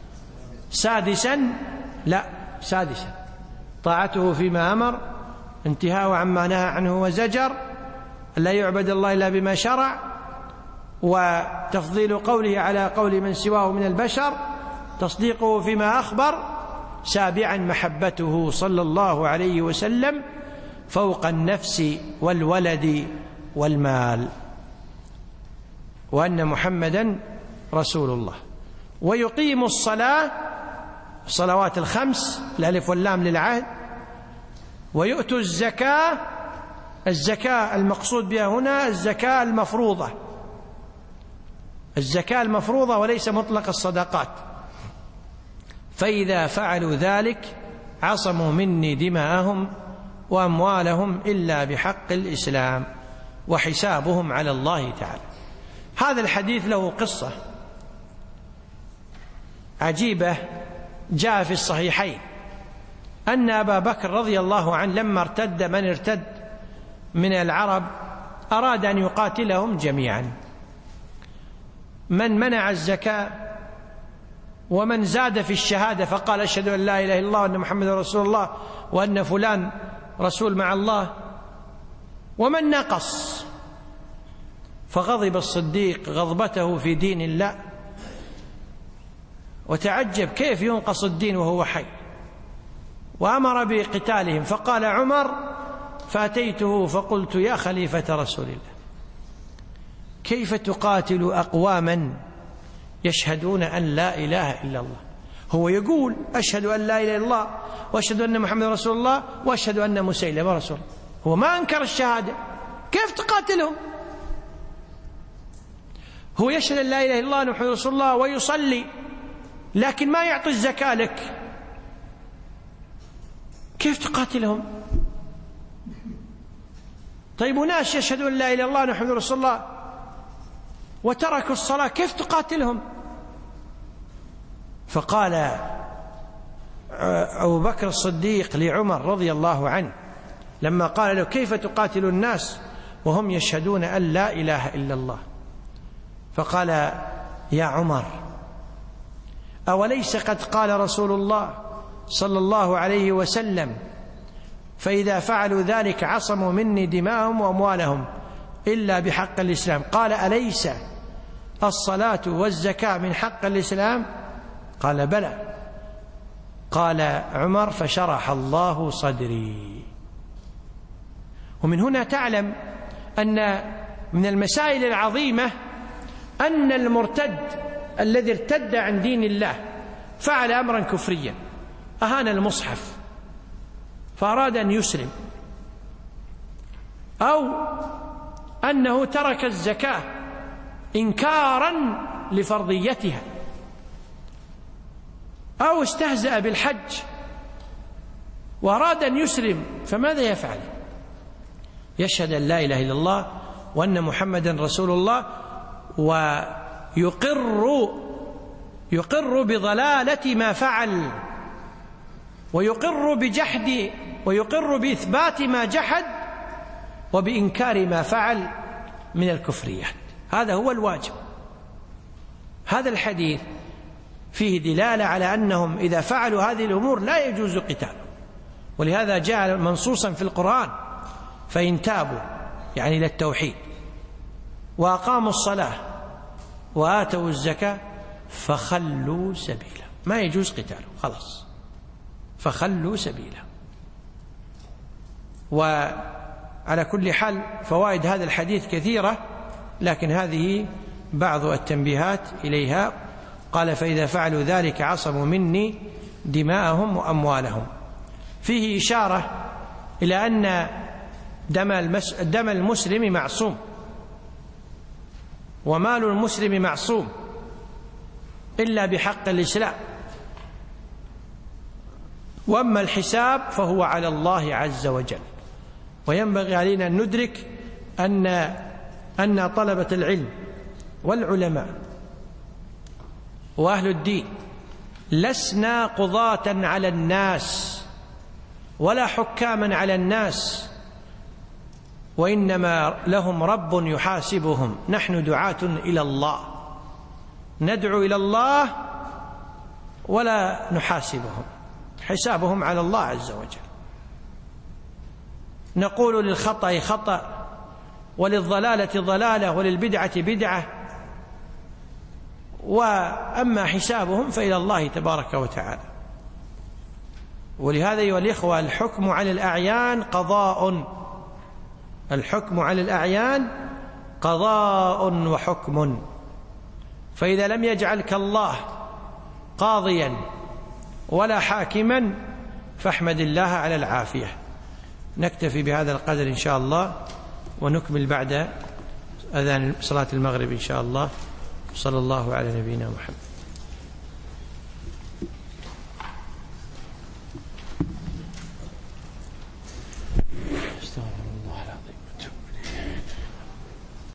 سادسا طاعته فيما أمر، انتهاء عما نهى عنه وزجر، لا يعبد الله إلا بما شرع، وتفضيل قوله على قول من سواه من البشر، تصديقه فيما أخبر. سابعا محبته صلى الله عليه وسلم فوق النفس والولد والمال، وأن محمدا رسول الله. ويقيم الصلاة، الصلوات الخمس، الألف واللام للعهد. ويؤتوا الزكاة، الزكاة المقصود بها هنا الزكاة المفروضة، الزكاة المفروضة وليس مطلق الصدقات. فإذا فعلوا ذلك عصموا مني دماءهم وأموالهم إلا بحق الإسلام وحسابهم على الله تعالى. هذا الحديث له قصة عجيبة جاء في الصحيحين، أن أبا بكر رضي الله عنه لما ارتد من ارتد من العرب أراد أن يقاتلهم جميعا، من منع الزكاة ومن زاد في الشهادة فقال أشهد أن لا إله إلا الله وأن محمد رسول الله وأن فلان رسول مع الله، ومن نقص. فغضب الصديق غضبته في دين الله وتعجب كيف ينقص الدين وهو حي، وأمر بقتالهم. فقال عمر فأتيته فقلت يا خليفة رسول الله كيف تقاتل أقواما يشهدون أن لا إله إلا الله؟ هو يقول أشهد أن لا إله إلا الله وأشهد أن محمد رسول الله وأشهد أن مسيلمة رسول الله، هو ما أنكر الشهادة، كيف تقاتلهم؟ هو يشهد أن لا إله إلا الله وأن محمد رسول الله ويصلي، لكن ما يعطي الزكاة لك، كيف تقاتلهم؟ طيب ناس يشهدون أن لا إله إلا الله وأن محمد رسول الله وتركوا الصلاة، كيف تقاتلهم؟ فقال أبو بكر الصديق لعمر رضي الله عنه لما قال له كيف تقاتل الناس وهم يشهدون أن لا إله إلا الله؟ فقال: يا عمر، أوليس قد قال رسول الله صلى الله عليه وسلم: فإذا فعلوا ذلك عصموا مني دماءهم وأموالهم إلا بحق الإسلام؟ قال: أليس الصلاة والزكاة من حق الإسلام؟ قال: بلى. قال عمر: فشرح الله صدري. ومن هنا تعلم أن من المسائل العظيمة أن المرتد الذي ارتد عن دين الله فعل أمرا كفريا، أهان المصحف فأراد أن يسلم، أو أنه ترك الزكاة إنكارا لفرضيتها، أو استهزأ بالحج وأراد أن يسلم، فماذا يفعل؟ يشهد أن لا إله إلا الله وأن محمدا رسول الله، ويقر بضلالة ما فعل، ويقر بإثبات ما جحد، وبإنكار ما فعل من الكفريات. هذا هو الواجب. هذا الحديث فيه دلالة على أنهم إذا فعلوا هذه الأمور لا يجوز قتالهم، ولهذا جاء منصوصا في القرآن: فإن تابوا، يعني إلى التوحيد، وأقاموا الصلاة وآتوا الزكاة فخلوا سبيله. ما يجوز قتاله، خلاص، فخلوا سبيله. وعلى كل حال فوائد هذا الحديث كثيرة، لكن هذه بعض التنبيهات إليها. قال: فإذا فعلوا ذلك عصموا مني دماءهم وأموالهم. فيه إشارة إلى أن دم المسلم معصوم، ومال المسلم معصوم إلا بحق الإسلام، وأما الحساب فهو على الله عز وجل. وينبغي علينا أن ندرك أن طلبة العلم والعلماء وأهل الدين لسنا قضاة على الناس ولا حكاما على الناس، وإنما لهم رب يحاسبهم. نحن دعاة إلى الله، ندعو إلى الله ولا نحاسبهم، حسابهم على الله عز وجل. نقول للخطأ خطأ، وللضلالة ضلالة، وللبدعة بدعة، وأما حسابهم فإلى الله تبارك وتعالى. ولهذا أيها الإخوة الحكم على الأعيان قضاء، الحكم على الأعيان قضاء وحكم. فإذا لم يجعلك الله قاضيا ولا حاكما فاحمد الله على العافية. نكتفي بهذا القدر إن شاء الله، ونكمل بعد أذان صلاة المغرب إن شاء الله. صلى الله على نبينا محمد.